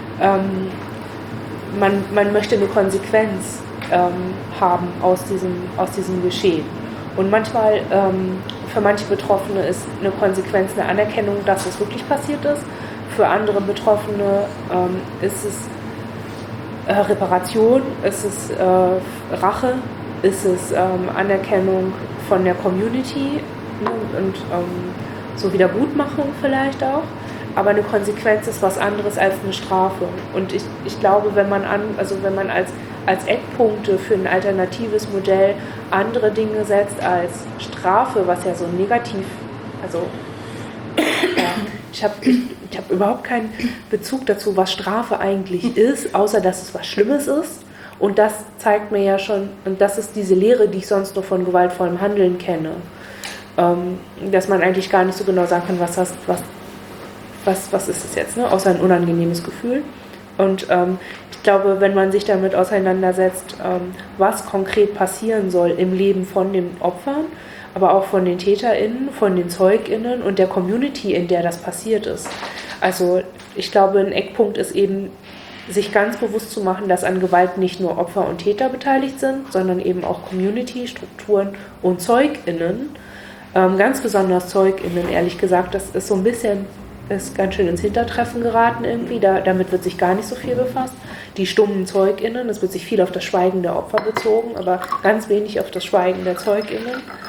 man möchte eine Konsequenz haben aus diesem Geschehen. Und manchmal, für manche Betroffene ist eine Konsequenz eine Anerkennung, dass es wirklich passiert ist. Für andere Betroffene ist es Reparation, ist es Rache, ist es Anerkennung von der Community, ne, und so Wiedergutmachung vielleicht auch. Aber eine Konsequenz ist was anderes als eine Strafe. Und ich glaube, wenn man als Eckpunkte für ein alternatives Modell andere Dinge setzt als Strafe, was ja so negativ, also ich habe überhaupt keinen Bezug dazu, was Strafe eigentlich ist, außer dass es was Schlimmes ist. Und das zeigt mir ja schon, und das ist diese Lehre, die ich sonst nur von gewaltvollem Handeln kenne, dass man eigentlich gar nicht so genau sagen kann, was ist es jetzt, ne? Außer ein unangenehmes Gefühl. Und ich glaube, wenn man sich damit auseinandersetzt, was konkret passieren soll im Leben von den Opfern, aber auch von den TäterInnen, von den ZeugInnen und der Community, in der das passiert ist. Also ich glaube, ein Eckpunkt ist eben, sich ganz bewusst zu machen, dass an Gewalt nicht nur Opfer und Täter beteiligt sind, sondern eben auch Community, Strukturen und ZeugInnen. Ganz besonders ZeugInnen, ehrlich gesagt, das ist so ein bisschen, ist ganz schön ins Hintertreffen geraten irgendwie, damit wird sich gar nicht so viel befasst. Die stummen ZeugInnen, es wird sich viel auf das Schweigen der Opfer bezogen, aber ganz wenig auf das Schweigen der ZeugInnen.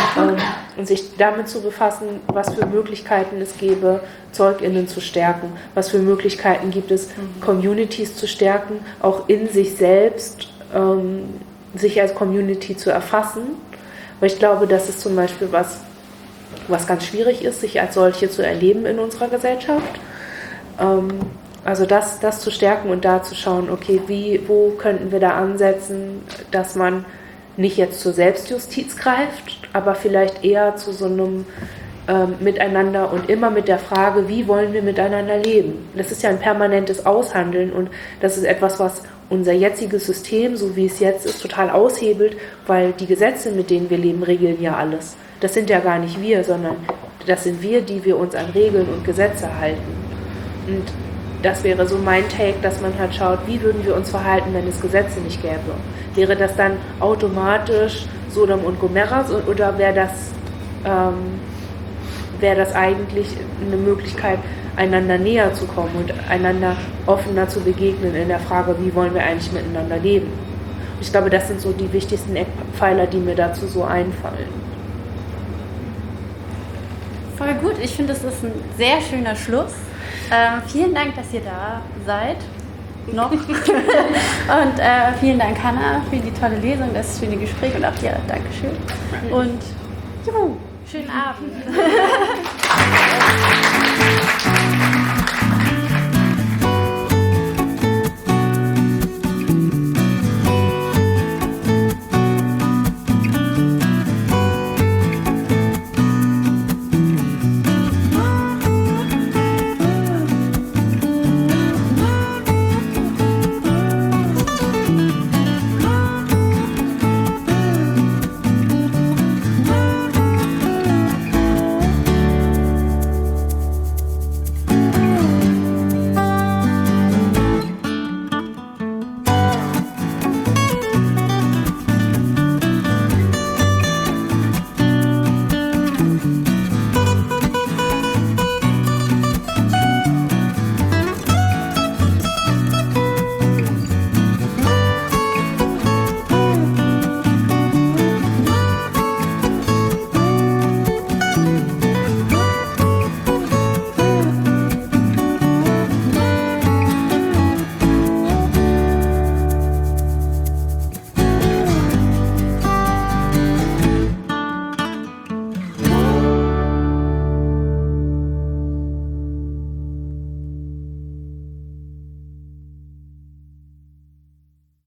Und sich damit zu befassen, was für Möglichkeiten es gäbe, ZeugInnen zu stärken, was für Möglichkeiten gibt es, Communities zu stärken, auch in sich selbst, sich als Community zu erfassen. Weil ich glaube, das ist zum Beispiel was ganz schwierig ist, sich als solche zu erleben in unserer Gesellschaft. Also das zu stärken und da zu schauen, okay, wo könnten wir da ansetzen, dass man nicht jetzt zur Selbstjustiz greift, aber vielleicht eher zu so einem Miteinander und immer mit der Frage, wie wollen wir miteinander leben? Das ist ja ein permanentes Aushandeln und das ist etwas, was unser jetziges System, so wie es jetzt ist, total aushebelt, weil die Gesetze, mit denen wir leben, regeln ja alles. Das sind ja gar nicht wir, sondern das sind wir, die wir uns an Regeln und Gesetze halten. Und das wäre so mein Take, dass man halt schaut, wie würden wir uns verhalten, wenn es Gesetze nicht gäbe. Wäre das dann automatisch Sodom und Gomorra oder wäre das eigentlich eine Möglichkeit, einander näher zu kommen und einander offener zu begegnen in der Frage, wie wollen wir eigentlich miteinander leben? Und ich glaube, das sind so die wichtigsten Eckpfeiler, die mir dazu so einfallen. Voll gut, ich finde, das ist ein sehr schöner Schluss. Vielen Dank, dass ihr da seid. Noch. Und vielen Dank, Hannah, für die tolle Lesung, das schöne Gespräch und auch dir Dankeschön. Und juhu, schönen Abend.